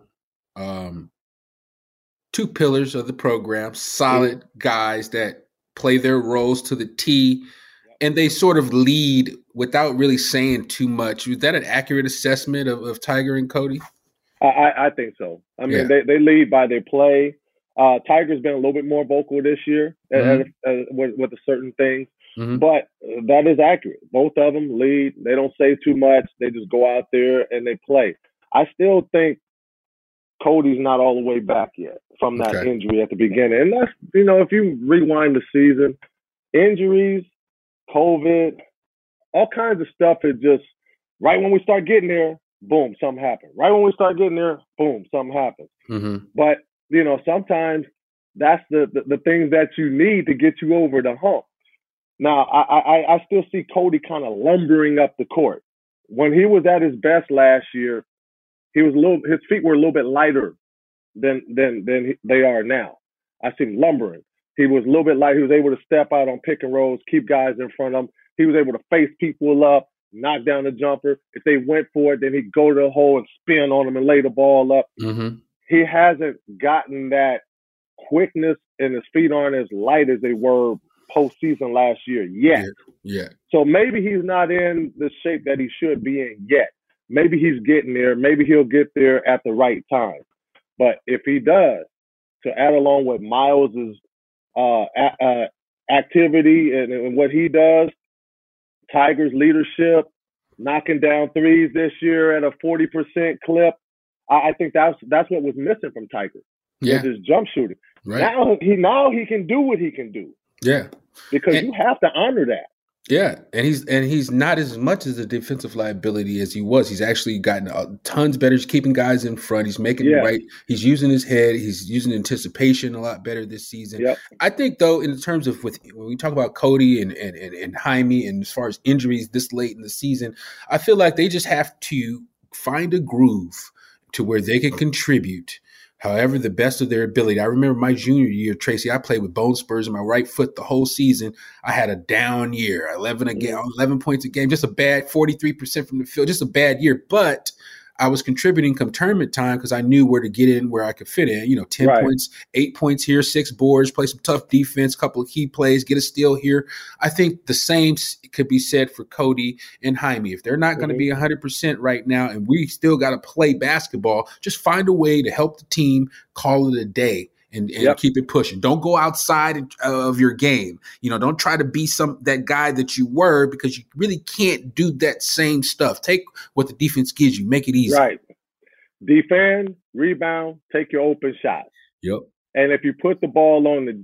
two pillars of the program, solid guys that play their roles to the T, and they sort of lead without really saying too much. Was that an accurate assessment of Tiger and Cody? I think so. I mean, they lead by their play. Tiger's been a little bit more vocal this year with certain things, but that is accurate. Both of them lead. They don't say too much. They just go out there and they play. I still think Cody's not all the way back yet from that injury at the beginning. And that's, you know, if you rewind the season, injuries, COVID, all kinds of stuff is just right when we start getting there, boom, something happened. Right when we start getting there, boom, something happens. But, you know, sometimes that's the things that you need to get you over the hump. Now, I still see Cody kind of lumbering up the court. When he was at his best last year, his feet were a little bit lighter than they are now. I see him lumbering. He was a little bit light. He was able to step out on pick and rolls, keep guys in front of him. He was able to face people up, knock down the jumper. If they went for it, then he'd go to the hole and spin on them and lay the ball up. He hasn't gotten that quickness, and his feet aren't as light as they were postseason last year yet. Yeah. So maybe he's not in the shape that he should be in yet. Maybe he's getting there. Maybe he'll get there at the right time. But if he does, to add along with Miles's activity and what he does, Tiger's leadership, knocking down threes this year at a 40% clip, I think that's what was missing from Tiger. Yeah, his jump shooting. Right. Now he can do what he can do. Yeah, because you have to honor that. Yeah, and he's not as much as a defensive liability as he was. He's actually gotten tons better. He's keeping guys in front. He's making it right. He's using his head. He's using anticipation a lot better this season. Yep. I think, though, in terms of when we talk about Cody and Jaime, and as far as injuries this late in the season, I feel like they just have to find a groove to where they can contribute however the best of their ability. I remember my junior year, Tracy, I played with bone spurs in my right foot the whole season. I had a down year, 11 points a game, just a bad 43% from the field, just a bad year. But I was contributing come tournament time because I knew where to get in, where I could fit in. 10 points, 8 points here, 6 boards, play some tough defense, couple of key plays, get a steal here. I think the same could be said for Cody and Jaime. If they're not going to be 100% right now and we still got to play basketball, just find a way to help the team call it a day. And keep it pushing. Don't go outside of your game. Don't try to be that guy that you were, because you really can't do that same stuff. Take what the defense gives you. Make it easy. Right. Defend, rebound, take your open shots. Yep. And if you put the ball on the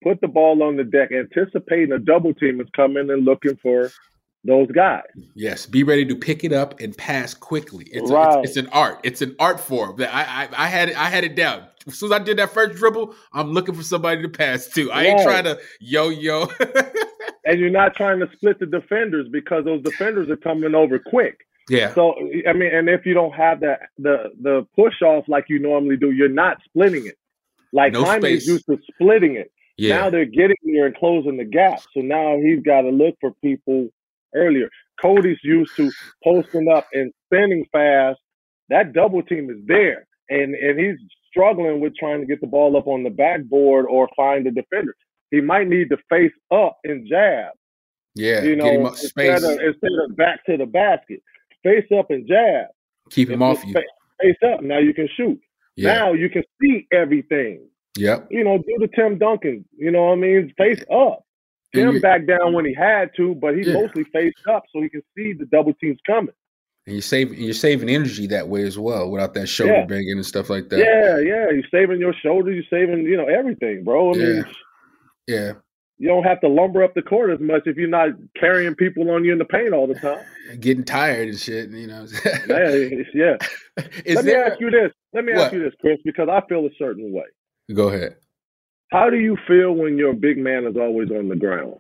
deck, anticipating a double team is coming and looking for those guys. Yes. Be ready to pick it up and pass quickly. It's an art. It's an art form. I had it down. As soon as I did that first dribble, I'm looking for somebody to pass to. I ain't trying to yo-yo. And you're not trying to split the defenders, because those defenders are coming over quick. Yeah. So, I mean, and if you don't have the push-off like you normally do, you're not splitting it. Like Jaime's used to splitting it. Yeah. Now they're getting there and closing the gap. So now he's got to look for people earlier. Cody's used to posting up and spinning fast. That double team is there. And he's struggling with trying to get the ball up on the backboard or find the defender. He might need to face up and jab. Yeah, get him up space. Instead of back to the basket. Face up and jab. Keep him off you. Face up. Now you can shoot. Yeah. Now you can see everything. Yep. Do the Tim Duncan. You know what I mean? Face up. Tim back down when he had to, but he mostly faced up so he can see the double teams coming. And you're saving energy that way as well, without that shoulder banging and stuff like that. Yeah. You're saving your shoulder. You're saving, everything, bro. I mean, yeah. You don't have to lumber up the court as much if you're not carrying people on you in the paint all the time. Getting tired and shit, you know. Yeah. Let me ask you this, Chris, because I feel a certain way. Go ahead. How do you feel when your big man is always on the ground?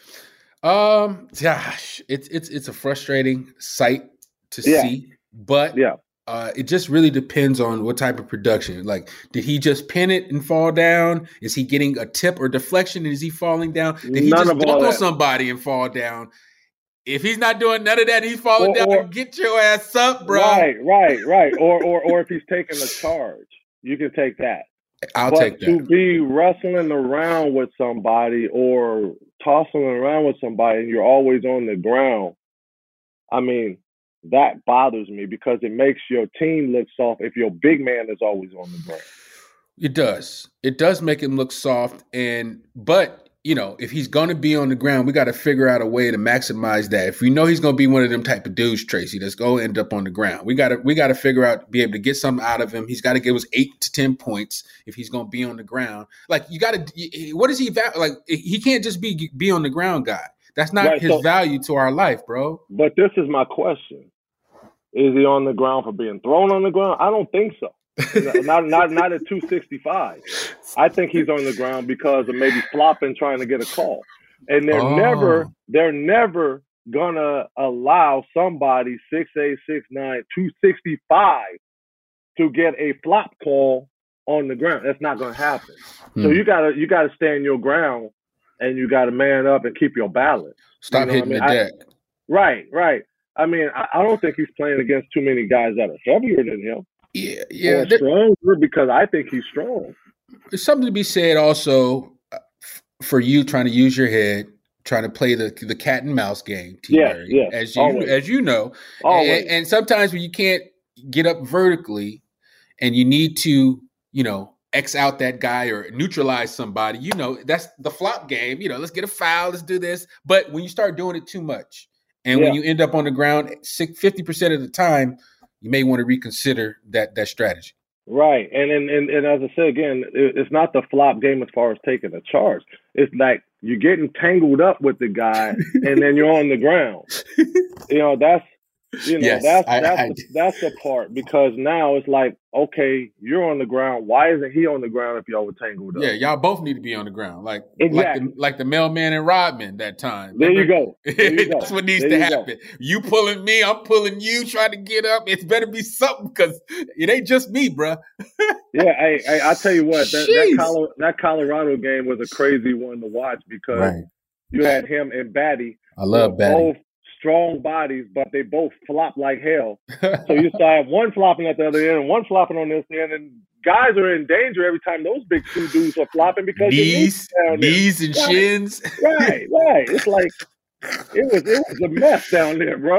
Gosh, it's a frustrating sight to see, but it just really depends on what type of production. Like, did he just pin it and fall down? Is he getting a tip or deflection? Is he falling down? Did he just dunk on somebody and fall down? If he's not doing none of that, he's falling down. Get your ass up, bro. Right. Or if he's taking a charge, you can take that. I'll take that. To be wrestling around with somebody or tossing around with somebody and you're always on the ground, I mean, that bothers me because it makes your team look soft if your big man is always on the ground. It does. It does make him look soft. But you know, if he's going to be on the ground, we got to figure out a way to maximize that. If we know he's going to be one of them type of dudes, Tracy, that's going to end up on the ground, we got to figure out, be able to get something out of him. He's got to give us 8 to 10 points if he's going to be on the ground. Like, you got to, what is he like? He can't just be on the ground guy. That's not his value to our life, bro. But this is my question: is he on the ground for being thrown on the ground? I don't think so. not at 265. I think he's on the ground because of maybe flopping, trying to get a call. And they're never gonna allow somebody 6'8", 6'9", 265 to get a flop call on the ground. That's not gonna happen. So you gotta stand your ground and you gotta man up and keep your balance. Stop hitting the deck. Right. I mean, I don't think he's playing against too many guys that are heavier than him. Yeah. Or stronger, because I think he's strong. There's something to be said also for you trying to use your head, trying to play the cat and mouse game, as you know. And sometimes when you can't get up vertically and you need to, X out that guy or neutralize somebody, that's the flop game. Let's get a foul, let's do this. But when you start doing it too much, and when you end up on the ground 50% of the time, you may want to reconsider that strategy. Right. And as I said, again, it's not the flop game as far as taking a charge. It's like you're getting tangled up with the guy and then you're on the ground. That's the part, because now it's like, okay, you're on the ground. Why isn't he on the ground if y'all were tangled up? Yeah, y'all both need to be on the ground. Exactly. like the mailman and Rodman that time. There you go. That's what needs to happen. You pulling me, I'm pulling you, trying to get up. It better be something, because it ain't just me, bro. Yeah, I tell you what, that Colorado game was a crazy one to watch, because you had him and Batty. I love Batty. Both strong bodies, but they both flop like hell. So you saw one flopping at the other end and one flopping on this end, and guys are in danger every time those big two dudes are flopping, because knees and shins. Right. It's like it was a mess down there, bro.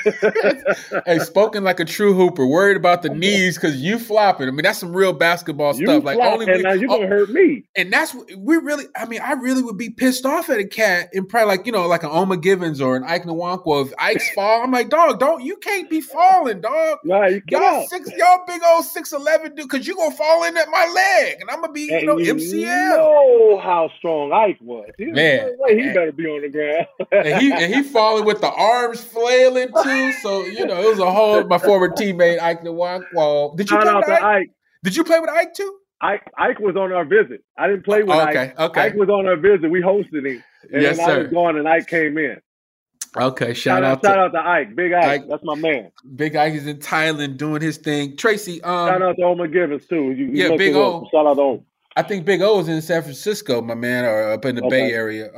Hey, spoken like a true hooper, worried about the knees because you flopping. I mean, that's some real basketball stuff. Like, now you're gonna hurt me. And that's I really would be pissed off at a cat and probably like an Oma Givens or an Ike Nwankwo. If Ike's fall, I'm like, dog, you can't be falling, dog. Nah, y'all big old 6'11" dude, because you gonna fall in at my leg, and I'm gonna be MCL. You know how strong Ike was. He better be on the ground. And he falling with the arms flailing too. So, it was a whole, my former teammate, Ike Nwankwo. Did you play with Ike? Did you play with Ike too? Ike was on our visit. I didn't play with Ike. Okay. Ike was on our visit. We hosted him. And then I was gone and Ike came in. Okay, shout out to Ike. Big Ike. That's my man. Big Ike is in Thailand doing his thing. Tracy. Shout out to Oma Givens too. Big O. Shout out to Oma. I think Big O is in San Francisco, my man, or up in the Bay Area.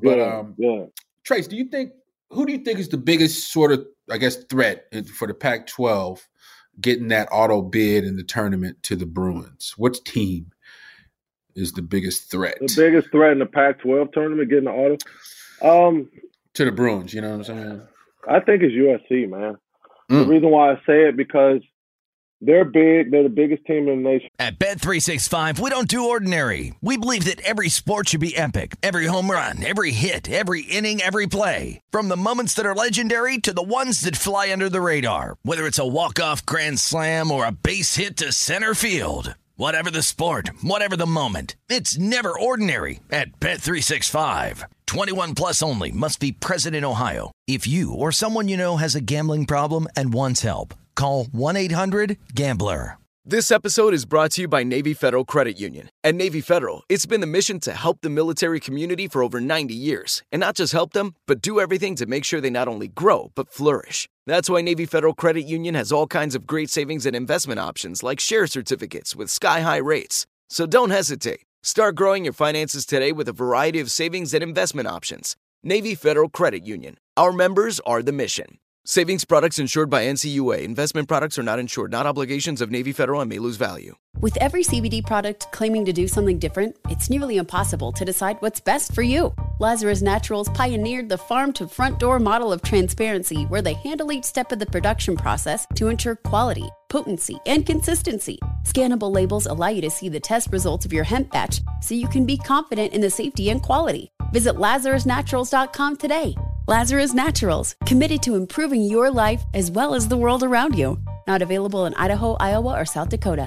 Trace, who do you think is the biggest sort of, threat for the Pac-12 getting that auto bid in the tournament to the Bruins? Which team is the biggest threat? The biggest threat in the Pac-12 tournament getting the auto? To the Bruins, you know what I'm saying? I think it's USC, man. The reason why I say it, because they're big. They're the biggest team in the nation. At Bet365, we don't do ordinary. We believe that every sport should be epic. Every home run, every hit, every inning, every play. From the moments that are legendary to the ones that fly under the radar. Whether it's a walk-off grand slam or a base hit to center field. Whatever the sport, whatever the moment, it's never ordinary at Bet365. 21 plus only. Must be present in Ohio. If you or someone you know has a gambling problem and wants help, call 1-800-GAMBLER. This episode is brought to you by Navy Federal Credit Union. At Navy Federal, it's been the mission to help the military community for over 90 years. And not just help them, but do everything to make sure they not only grow, but flourish. That's why Navy Federal Credit Union has all kinds of great savings and investment options like share certificates with sky-high rates. So don't hesitate. Start growing your finances today with a variety of savings and investment options. Navy Federal Credit Union. Our members are the mission. Savings products insured by NCUA. Investment products are not insured, not obligations of Navy Federal and may lose value. With every CBD product claiming to do something different, it's nearly impossible to decide what's best for you. Lazarus Naturals pioneered the farm-to-front-door model of transparency where they handle each step of the production process to ensure quality, potency, and consistency. Scannable labels allow you to see the test results of your hemp batch so you can be confident in the safety and quality. Visit LazarusNaturals.com today. Lazarus Naturals, committed to improving your life as well as the world around you. Not available in Idaho, Iowa, or South Dakota.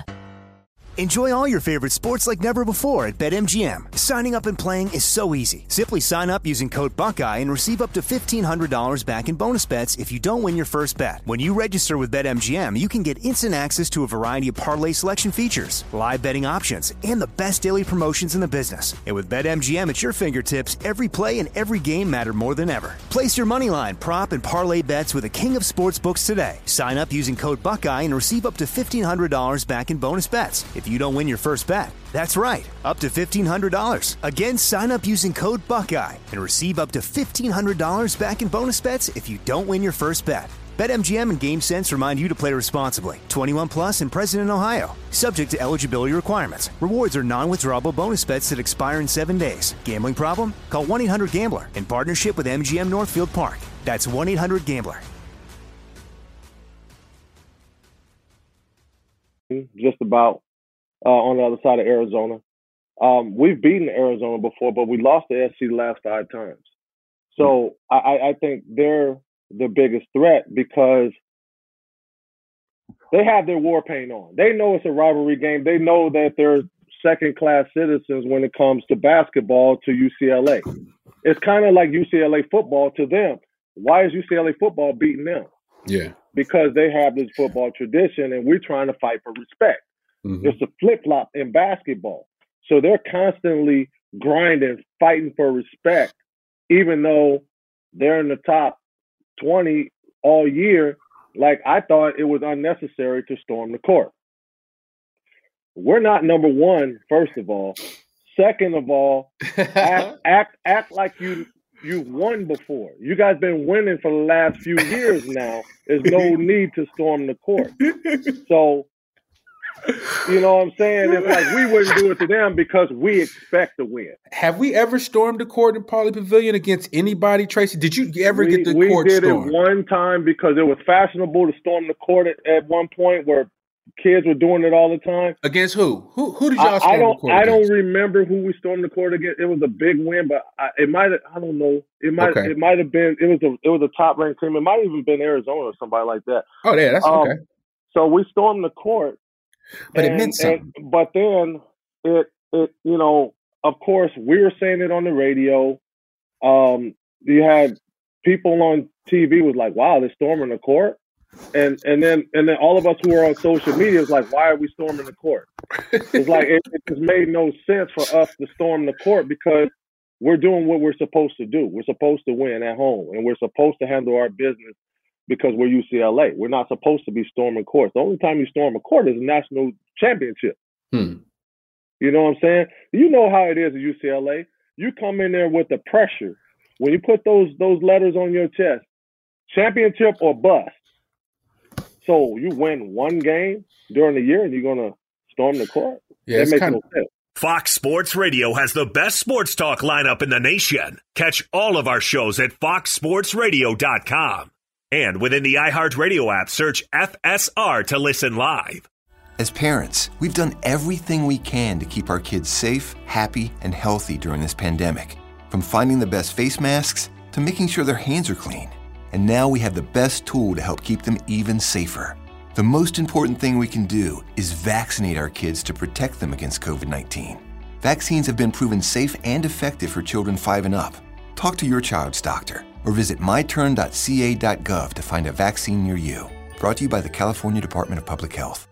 Enjoy all your favorite sports like never before at BetMGM. Signing up and playing is so easy. Simply sign up using code Buckeye and receive up to $1,500 back in bonus bets if you don't win your first bet. When you register with BetMGM, you can get instant access to a variety of parlay selection features, live betting options, and the best daily promotions in the business. And with BetMGM at your fingertips, every play and every game matter more than ever. Place your moneyline, prop, and parlay bets with the king of sportsbooks today. Sign up using code Buckeye and receive up to $1,500 back in bonus bets if you don't win your first bet. That's right, up to $1,500. Again, sign up using code Buckeye and receive up to $1,500 back in bonus bets if you don't win your first bet. BetMGM and GameSense remind you to play responsibly. 21 plus and present in Ohio. Subject to eligibility requirements. Rewards are non-withdrawable bonus bets that expire in 7 days. Gambling problem? Call 1-800-GAMBLER in partnership with MGM Northfield Park. That's 1-800-GAMBLER. Just about on the other side of Arizona. We've beaten Arizona before, but we lost the SC the last 5 times. So I think they're the biggest threat because they have their war paint on. They know it's a rivalry game. They know that they're second-class citizens when it comes to basketball to UCLA. It's kind of like UCLA football to them. Why is UCLA football beating them? Yeah. Because they have this football tradition, and we're trying to fight for respect. Mm-hmm. It's a flip-flop in basketball. So they're constantly grinding, fighting for respect, even though they're in the top 20 all year. Like, I thought it was unnecessary to storm the court. We're not number one, first of all. Second of all, act like you've won before. You guys been winning for the last few years now. There's no need to storm the court. So, you know what I'm saying? It's like we wouldn't do it to them because we expect to win. Have we ever stormed the court in Pauley Pavilion against anybody, Tracy? Did you ever get the court stormed? We did it one time because it was fashionable to storm the court at one point where kids were doing it all the time. Against who? Who did y'all storm the court against? I don't remember who we stormed the court against. It was a big win, but it might have, I don't know. It might have been, it was a top ranked team. It might have even been Arizona or somebody like that. Oh, yeah, that's okay. So we stormed the court. But it meant something. But then it, you know, of course, we were saying it on the radio. You had people on TV was like, "Wow, they're storming the court," and then all of us who are on social media was like, "Why are we storming the court?" It's like it just made no sense for us to storm the court because we're doing what we're supposed to do. We're supposed to win at home, and we're supposed to handle our business. Because we're UCLA. We're not supposed to be storming courts. The only time you storm a court is a national championship. You know what I'm saying? You know how it is at UCLA. You come in there with the pressure. When you put those letters on your chest, championship or bust. So you win one game during the year and you're going to storm the court? Yeah, that makes no sense. Fox Sports Radio has the best sports talk lineup in the nation. Catch all of our shows at foxsportsradio.com. And within the iHeartRadio app, search FSR to listen live. As parents, we've done everything we can to keep our kids safe, happy, and healthy during this pandemic. From finding the best face masks to making sure their hands are clean. And now we have the best tool to help keep them even safer. The most important thing we can do is vaccinate our kids to protect them against COVID-19. Vaccines have been proven safe and effective for children 5 and up. Talk to your child's doctor or visit myturn.ca.gov to find a vaccine near you. Brought to you by the California Department of Public Health.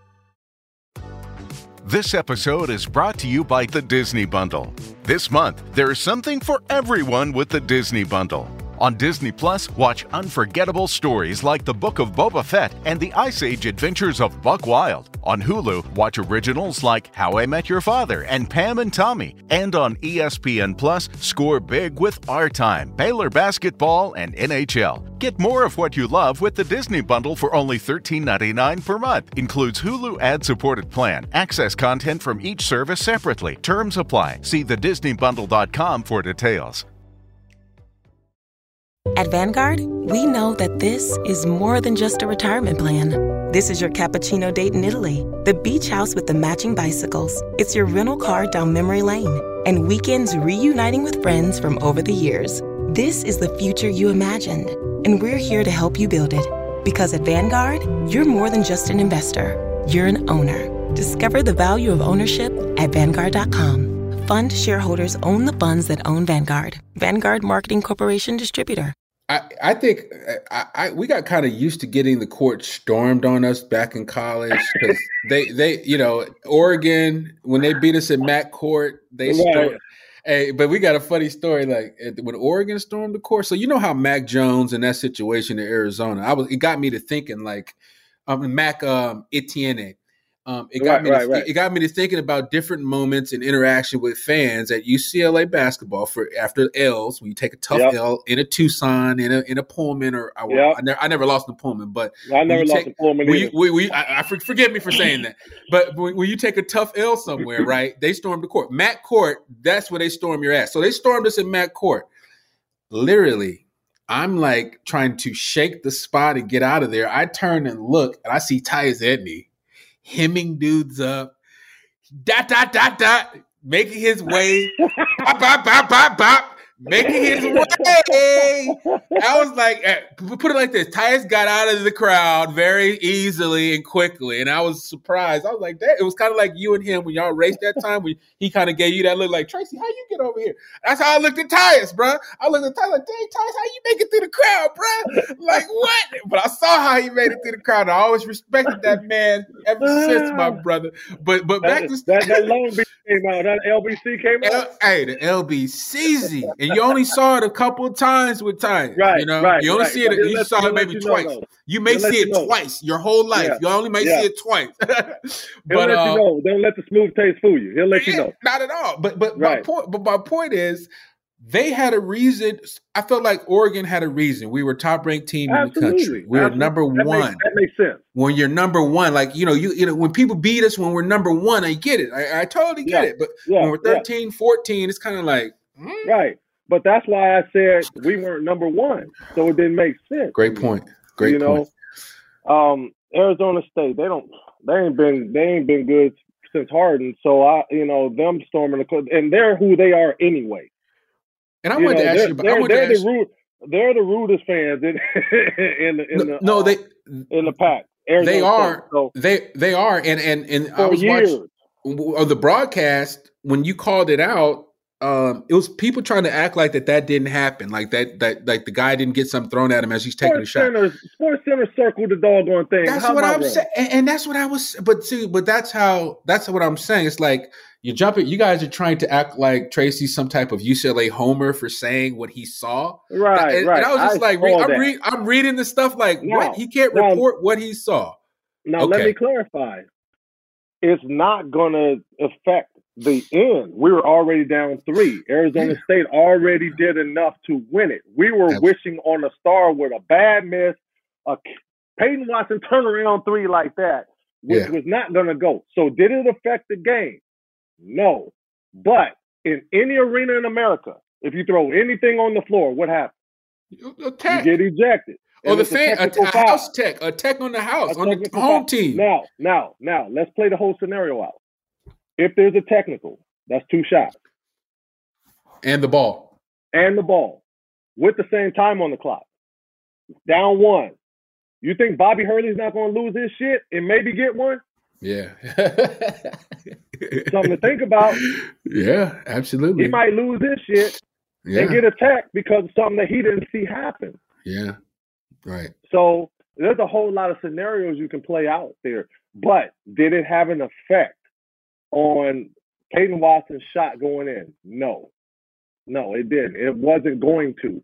This episode is brought to you by the Disney Bundle. This month, there is something for everyone with the Disney Bundle. On Disney Plus, watch unforgettable stories like The Book of Boba Fett and The Ice Age Adventures of Buck Wild. On Hulu, watch originals like How I Met Your Father and Pam and Tommy. And on ESPN Plus, score big with Our Time, Baylor basketball, and NHL. Get more of what you love with the Disney Bundle for only $13.99 per month. Includes Hulu ad-supported plan. Access content from each service separately. Terms apply. See thedisneybundle.com for details. At Vanguard, we know that this is more than just a retirement plan. This is your cappuccino date in Italy, the beach house with the matching bicycles. It's your rental car down memory lane, and weekends reuniting with friends from over the years. This is the future you imagined, and we're here to help you build it. Because at Vanguard, you're more than just an investor. You're an owner. Discover the value of ownership at Vanguard.com. Fund shareholders own the funds that own Vanguard. Vanguard Marketing Corporation Distributor. I think we got kind of used to getting the court stormed on us back in college because they Oregon, when they beat us at Mac Court, they stormed. Hey, but we got a funny story. Like when Oregon stormed the court, so you know how Mac Jones in that situation in Arizona, it got me to thinking like Mac Etienne. It got me to thinking about different moments and interaction with fans at UCLA basketball after L's. When you take a tough L in a Tucson, in a Pullman, I never lost in a Pullman, but I never lost in Pullman. Forgive me for saying that, but when you take a tough L somewhere, right? They stormed the court. Mac Court, that's where they storm your ass. So they stormed us at Mac Court. Literally, I'm like trying to shake the spot and get out of there. I turn and look, and I see Tyus Edney hemming dudes up, making his way, making his way. I was like, put it like this: Tyus got out of the crowd very easily and quickly, and I was surprised. I was like, that. It was kind of like you and him when y'all raced that time. When he kind of gave you that look, like Tracy, how you get over here? That's how I looked at Tyus, bro. I looked at Tyus like, dang, Tyus, how you make it through the crowd, bro? Like what? But I saw how he made it through the crowd. I always respected that man ever since, my brother. But back to that Long Beach came out. That LBC came out. Hey, the LBCZ, and you only saw it a couple of times with Tyus. Right, you know, right, you only right. see it. You saw it maybe twice. You may see it twice your whole life. You only may see it twice. But let you know. Don't let the smooth taste fool you. He'll let you know. Not at all. But my point is, they had a reason. I felt like Oregon had a reason. We were top ranked team in the country. We were number one. That makes sense. When you're number one, like you know, when people beat us when we're number one, I get it. I totally get it. But when we're 13, 14, it's kind of like right. But that's why I said we weren't number one, so it didn't make sense. Great point. Great point. Arizona State, they ain't been good since Harden. So them storming the court, and they're who they are anyway. And I wanted to ask you about they're the rudest fans in the pack. Arizona they are. State, so. They are. And I was watching the broadcast when you called it out. It was people trying to act like that didn't happen, like that like the guy didn't get something thrown at him as he's taking a shot. Sports Center circled the doggone thing. That's what I'm saying, and that's what I was. But that's what I'm saying. It's like you guys are trying to act like Tracy's some type of UCLA homer for saying what he saw. Right, and I was just I'm reading the stuff like what he can't report what he saw. Now let me clarify. It's not going to affect the end. We were already down 3. Arizona State already did enough to win it. We were wishing on a star with a bad miss, a Peyton Watson turnaround 3 like that, which was not going to go. So did it affect the game? No. But in any arena in America, if you throw anything on the floor, what happens? You get ejected. Or the fan, a house tech, a tech on the house, on the home team. Now, let's play the whole scenario out. If there's a technical, that's 2 shots. And the ball. With the same time on the clock. Down 1. You think Bobby Hurley's not going to lose his shit and maybe get one? Yeah. Something to think about. Yeah, absolutely. He might lose his shit and get attacked because of something that he didn't see happen. Yeah, right. So there's a whole lot of scenarios you can play out there. But did it have an effect on Peyton Watson's shot going in? No, it didn't. It wasn't going to.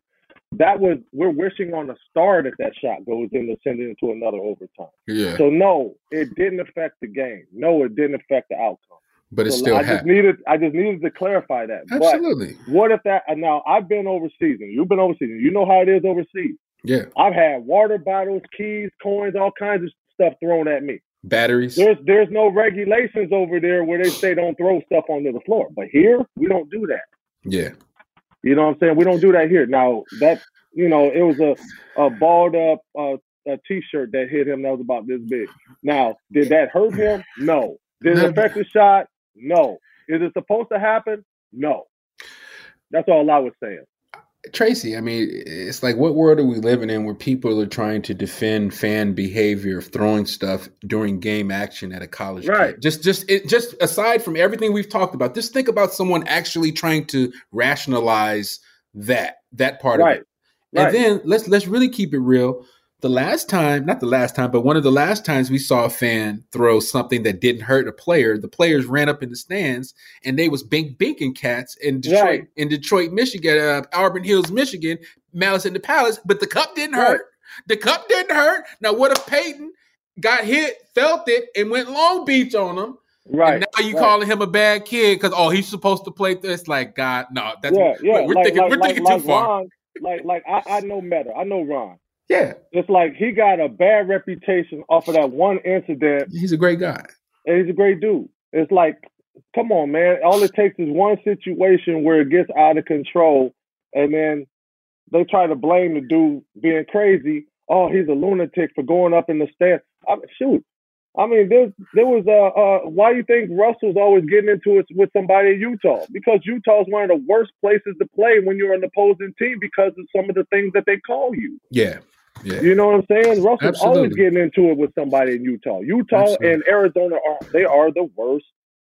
We're wishing on a star that shot goes in to send it into another overtime. Yeah. So no, it didn't affect the game. No, it didn't affect the outcome. But it still happened. I just needed to clarify that. Absolutely. But what if that? Now I've been overseas, and you've been overseas. You know how it is overseas. Yeah. I've had water bottles, keys, coins, all kinds of stuff thrown at me. Batteries. There's no regulations over there where they say don't throw stuff onto the floor. But here, we don't do that. Yeah. You know what I'm saying? We don't do that here. Now, that, it was a balled up a T-shirt that hit him that was about this big. Now, did that hurt him? No. Did it affect the shot? No. Is it supposed to happen? No. That's all I was saying. Tracy, I mean, it's like, what world are we living in where people are trying to defend fan behavior of throwing stuff during game action at a college game? Just aside from everything we've talked about, just think about someone actually trying to rationalize that part of it. And then let's really keep it real. Not the last time, but one of the last times we saw a fan throw something that didn't hurt a player, the players ran up in the stands and they was binking cats in Detroit, Michigan, Auburn Hills, Michigan, Malice in the Palace, but the cup didn't hurt. The cup didn't hurt. Now, what if Peyton got hit, felt it, and went Long Beach on him? Right. And now you calling him a bad kid because, he's supposed to play this? Like, God, no. That's we're thinking too far. Ron, I know Meta. I know Ron. Yeah. It's like he got a bad reputation off of that one incident. He's a great guy. And he's a great dude. It's like, come on, man. All it takes is one situation where it gets out of control, and then they try to blame the dude being crazy. Oh, he's a lunatic for going up in the stand. Shoot. I mean, there was why do you think Russell's always getting into it with somebody in Utah? Because Utah's one of the worst places to play when you're an opposing team because of some of the things that they call you. Yeah. Yeah. You know what I'm saying? Russell's always getting into it with somebody in Utah. And Arizona are the worst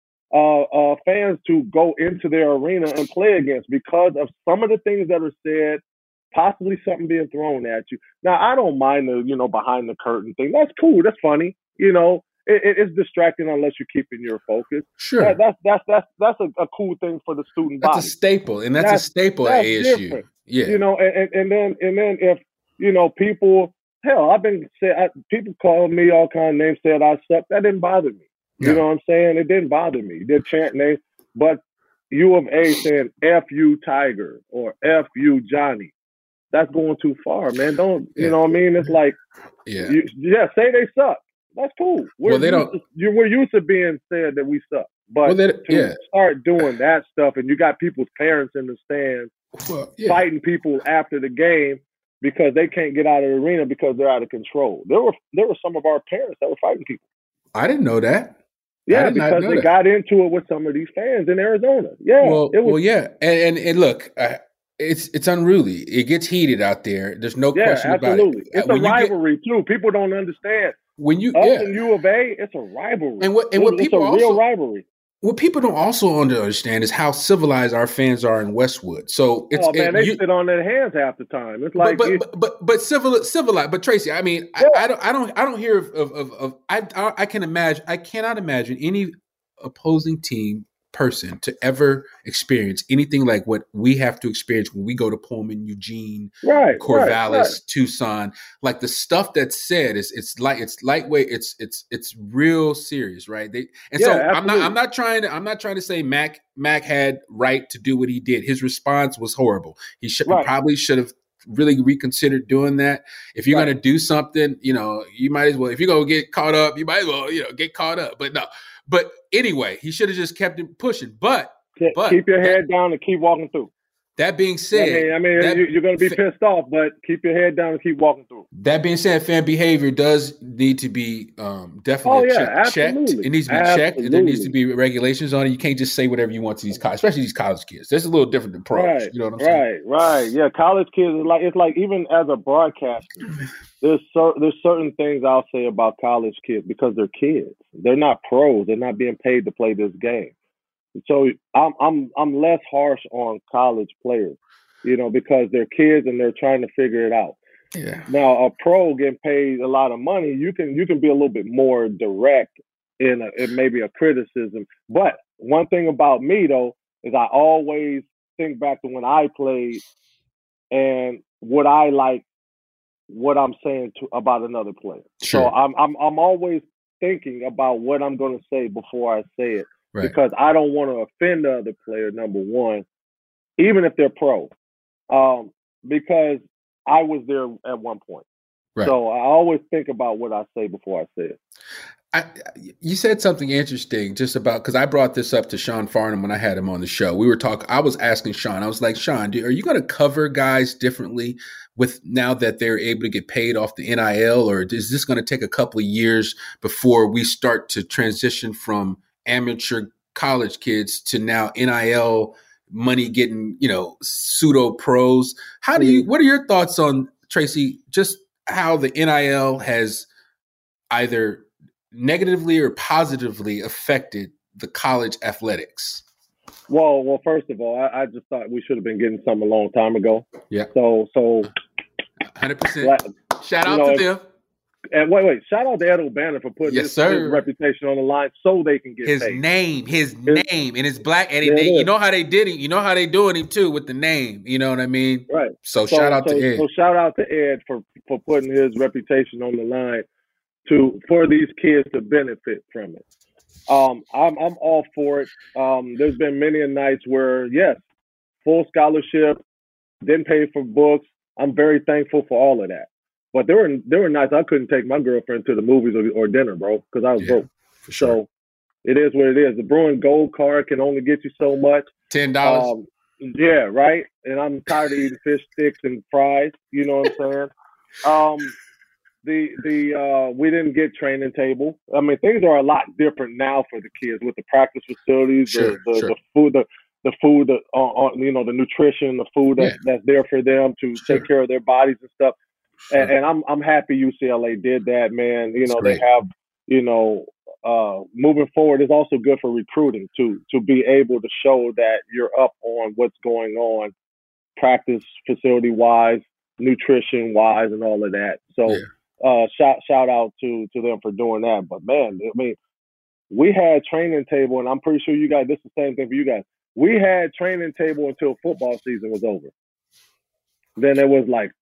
fans to go into their arena and play against because of some of the things that are said, possibly something being thrown at you. Now, I don't mind the behind the curtain thing. That's cool. That's funny. It's distracting unless you're keeping your focus. Sure. That's a cool thing for the student body. That's a staple, and that's a staple at ASU. Different. Yeah. And then if people, people call me all kind of names, said I suck. That didn't bother me. Yeah. You know what I'm saying? It didn't bother me. They're chanting names, but U of A saying F you Tiger or F you Johnny. That's going too far, man. Don't, you know what I mean? It's like, say they suck. That's cool. We're used to being said that we suck. But start doing that stuff, and you got people's parents in the stands fighting people after the game because they can't get out of the arena because they're out of control. There were some of our parents that were fighting people. I didn't know that. Yeah, because they got into it with some of these fans in Arizona. Yeah. And look, it's unruly. It gets heated out there. There's no question about it. It's a rivalry too. People don't understand. When you in U of A, it's a rivalry. It's a real rivalry. What people don't also understand is how civilized our fans are in Westwood. So it's they sit on their hands half the time. It's like but civilized. But Tracy, I mean, I don't hear of I cannot imagine any opposing team person to ever experience anything like what we have to experience when we go to Pullman, Eugene, Corvallis, Tucson. Like the stuff that's said it's lightweight, it's real serious, right? I'm not trying to say Mac had right to do what he did. His response was horrible. He probably should have really reconsidered doing that. If you're going to do something, you might as well, if you're going to get caught up, you might as well, get caught up. But no. But anyway, he should have just kept it pushing. But keep your head down and keep walking through. That being said, you're going to be pissed off, but keep your head down and keep walking through. That being said, fan behavior does need to be definitely checked. It needs to be checked, and there needs to be regulations on it. You can't just say whatever you want to these especially these college kids. That's a little different than pros. Right, you know what I'm saying? Right. Yeah, college kids it's like even as a broadcaster, there's certain things I'll say about college kids because they're kids. They're not pros. They're not being paid to play this game. So I'm less harsh on college players, because they're kids and they're trying to figure it out. Yeah. Now a pro getting paid a lot of money, you can be a little bit more direct in maybe a criticism. But one thing about me though is I always think back to when I played and what I like, what I'm saying about another player. Sure. So I'm always thinking about what I'm going to say before I say it. Right. Because I don't want to offend the other player, number one, even if they're pro, because I was there at one point. Right. So I always think about what I say before I say it. You said something interesting just about, because I brought this up to Sean Farnham when I had him on the show. We were talking, I was asking Sean, I was like, Sean, are you going to cover guys differently with now that they're able to get paid off the NIL, or is this going to take a couple of years before we start to transition from amateur college kids to now NIL money getting, pseudo pros? What are your thoughts on, Tracy, just how the NIL has either negatively or positively affected the college athletics? Well, first of all, I just thought we should have been getting some a long time ago. Yeah. So 100%. Shout out to them. And wait! Shout out to Ed O'Bannon for putting his reputation on the line so they can get his paid. name, and his black Eddie. You know how they did it. You know how they doing him too with the name. You know what I mean? Right. So shout out to Ed. So shout out to Ed for putting his reputation on the line for these kids to benefit from it. I'm all for it. There's been many a nights where yes, full scholarship, didn't pay for books. I'm very thankful for all of that. But there were nights I couldn't take my girlfriend to the movies or dinner, bro, because I was broke. For sure. So it is what it is. The Bruin Gold Card can only get you so much. $10. Yeah, right. And I'm tired of eating fish sticks and fries. You know what I'm saying? We didn't get training table. I mean, things are a lot different now for the kids with the practice facilities, the food, the food, the nutrition, the food that's there for them to take care of their bodies and stuff. And I'm happy UCLA did that, man. They have, moving forward, it's also good for recruiting to be able to show that you're up on what's going on, practice facility wise, nutrition wise, and all of that. So shout out to them for doing that. But man, I mean, we had training table, and I'm pretty sure you guys, this is the same thing for you guys. We had training table until football season was over. Then it was like,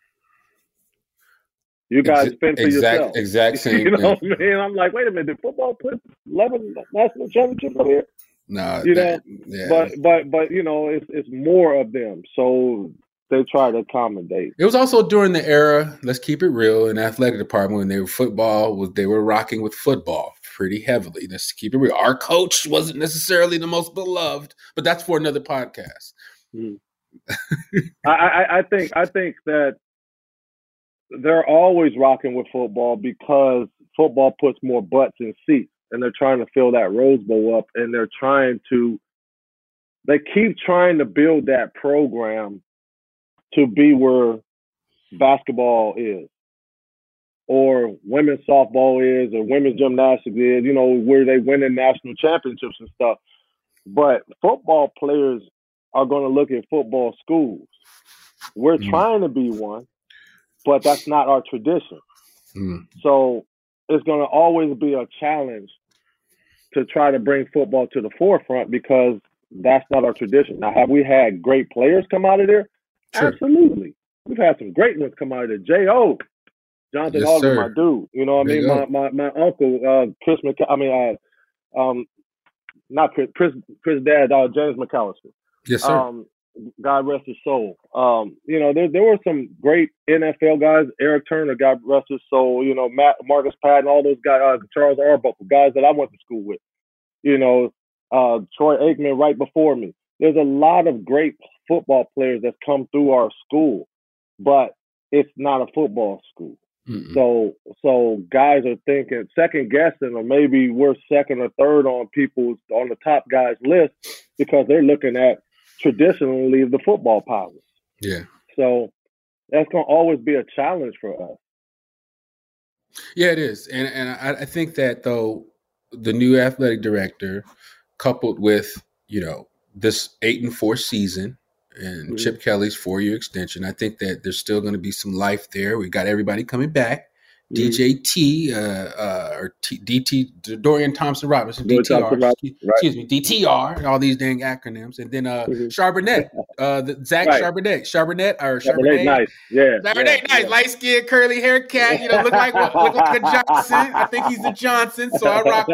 you guys fend for yourself. Exact same. You know what I mean? I'm like, wait a minute, did football put 11 national championships over here? No, but it's more of them, so they try to accommodate. It was also during the era, let's keep it real, in the athletic department when they were rocking with football pretty heavily. Let's keep it real. Our coach wasn't necessarily the most beloved, but that's for another podcast. I think that they're always rocking with football because football puts more butts in seats, and they're trying to fill that Rose Bowl up, and they keep trying to build that program to be where basketball is, or women's softball is, or women's gymnastics is, where they win in national championships and stuff. But football players are going to look at football schools. We're trying to be one, but that's not our tradition. So it's going to always be a challenge to try to bring football to the forefront because that's not our tradition. Now, have we had great players come out of there? Sure. Absolutely. We've had some great ones come out of there. J.O., Jonathan Alden, my dude. You know what I mean? My uncle, Chris dad, James McAllister. Yes, sir. God rest his soul. There were some great NFL guys. Eric Turner, God rest his soul. Marcus Patton, all those guys. Charles Arbuckle, guys that I went to school with. Troy Aikman right before me. There's a lot of great football players that's come through our school, but it's not a football school. So guys are thinking, second guessing, or maybe we're second or third on the top guys list because they're looking at traditionally the football powers. Yeah. So that's going to always be a challenge for us. Yeah, it is. And I think that, though, the new athletic director, coupled with, this 8-4 season and Chip Kelly's 4-year extension, I think that there's still going to be some life there. We got everybody coming back. DJT, or DT, Dorian Thompson Robinson, DTR, excuse me, DTR, all these dang acronyms. And then Charbonnet, Zach Charbonnet, Charbonnet, nice. Yeah. Charbonnet, nice. Light-skinned, curly hair cat, look like a Johnson. I think he's a Johnson, so I rock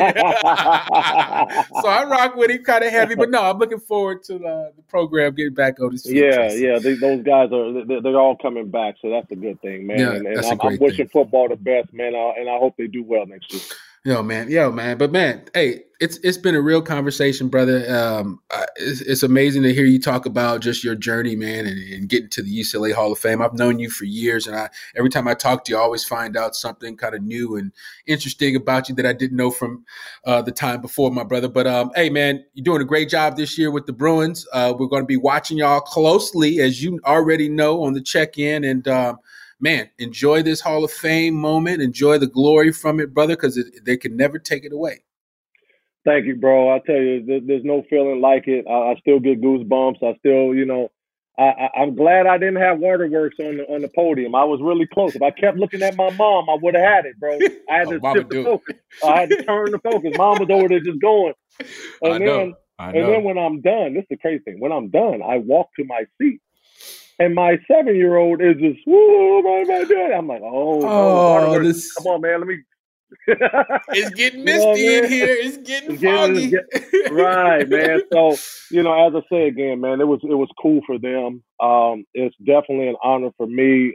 with him. Kind of heavy, but no, I'm looking forward to the program getting back on this field. Yeah. Those guys they're all coming back, so that's a good thing, man. Yeah, and I'm wishing football the best, man, and I hope they do well next year. Yo, man. But, man, hey, it's been a real conversation, brother. It's amazing to hear you talk about just your journey, man, and getting to the UCLA Hall of Fame. I've known you for years, and every time I talk to you, I always find out something kind of new and interesting about you that I didn't know from the time before, my brother. But, hey, man, you're doing a great job this year with the Bruins. We're going to be watching y'all closely, as you already know, on the check-in, and man, enjoy this Hall of Fame moment. Enjoy the glory from it, brother, because they can never take it away. Thank you, bro. I tell you, there's no feeling like it. I still get goosebumps. I still, I'm glad I didn't have Waterworks on the podium. I was really close. If I kept looking at my mom, I would have had it, bro. I had to shift the focus. I had to turn the focus. Mom was over there just going. And then when I'm done, this is the crazy thing. When I'm done, I walk to my seat. And my 7-year-old is just, whoa, my dad. I'm like, come on, man, let me. It's getting misty in here. It's getting foggy. Right, man. So, as I say again, man, it was cool for them. It's definitely an honor for me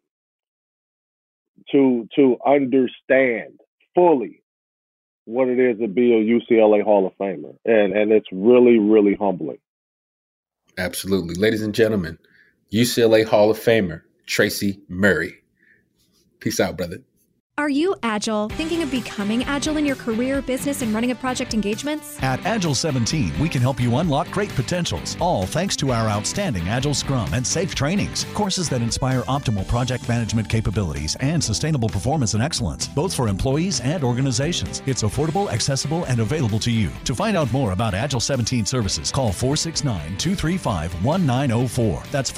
to understand fully what it is to be a UCLA Hall of Famer, and it's really, really humbling. Absolutely, ladies and gentlemen. UCLA Hall of Famer, Tracy Murray. Peace out, brother. Are you agile, thinking of becoming agile in your career, business, and running a project engagements? At Agile 17, we can help you unlock great potentials, all thanks to our outstanding Agile Scrum and SAFe trainings, courses that inspire optimal project management capabilities and sustainable performance and excellence, both for employees and organizations. It's affordable, accessible, and available to you. To find out more about Agile 17 services, call 469-235-1904. That's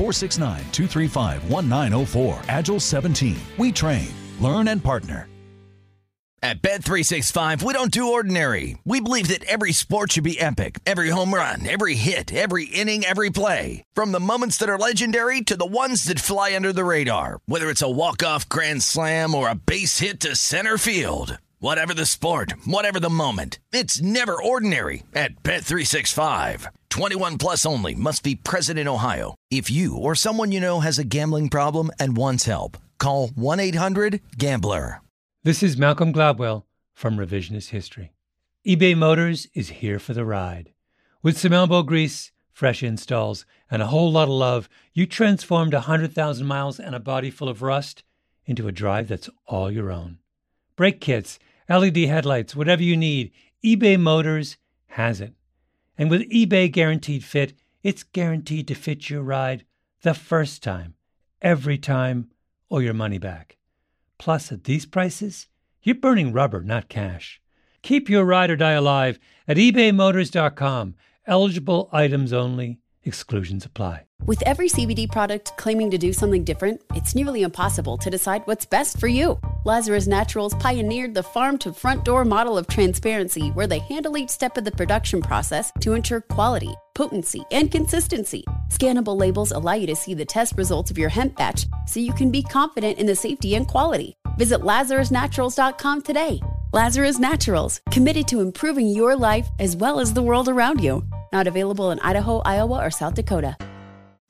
469-235-1904. Agile 17. We train. Learn and partner. At Bet365, we don't do ordinary. We believe that every sport should be epic. Every home run, every hit, every inning, every play. From the moments that are legendary to the ones that fly under the radar. Whether it's a walk-off grand slam or a base hit to center field. Whatever the sport, whatever the moment. It's never ordinary at Bet365. 21 plus only. Must be present in Ohio. If you or someone you know has a gambling problem and wants help, call 1-800-GAMBLER. This is Malcolm Gladwell from Revisionist History. eBay Motors is here for the ride. With some elbow grease, fresh installs, and a whole lot of love, you transformed 100,000 miles and a body full of rust into a drive that's all your own. Brake kits, LED headlights, whatever you need, eBay Motors has it. And with eBay Guaranteed Fit, it's guaranteed to fit your ride the first time, every time, or your money back. Plus, at these prices, you're burning rubber, not cash. Keep your ride or die alive at ebaymotors.com. Eligible items only. Exclusions apply. With every CBD product claiming to do something different, it's nearly impossible to decide what's best for you. Lazarus Naturals pioneered the farm-to-front-door model of transparency, where they handle each step of the production process to ensure quality, potency, and consistency. Scannable labels allow you to see the test results of your hemp batch, so you can be confident in the safety and quality. Visit LazarusNaturals.com today. Lazarus Naturals, committed to improving your life as well as the world around you. Not available in Idaho, Iowa, or South Dakota.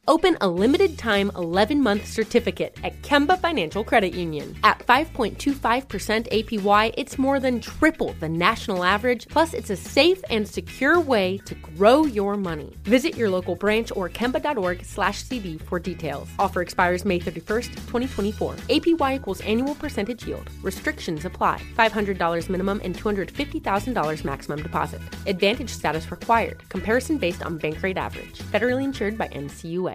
Open a limited-time 11-month certificate at Kemba Financial Credit Union. At 5.25% APY, it's more than triple the national average, plus it's a safe and secure way to grow your money. Visit your local branch or kemba.org/cd for details. Offer expires May 31st, 2024. APY equals annual percentage yield. Restrictions apply. $500 minimum and $250,000 maximum deposit. Advantage status required. Comparison based on bank rate average. Federally insured by NCUA.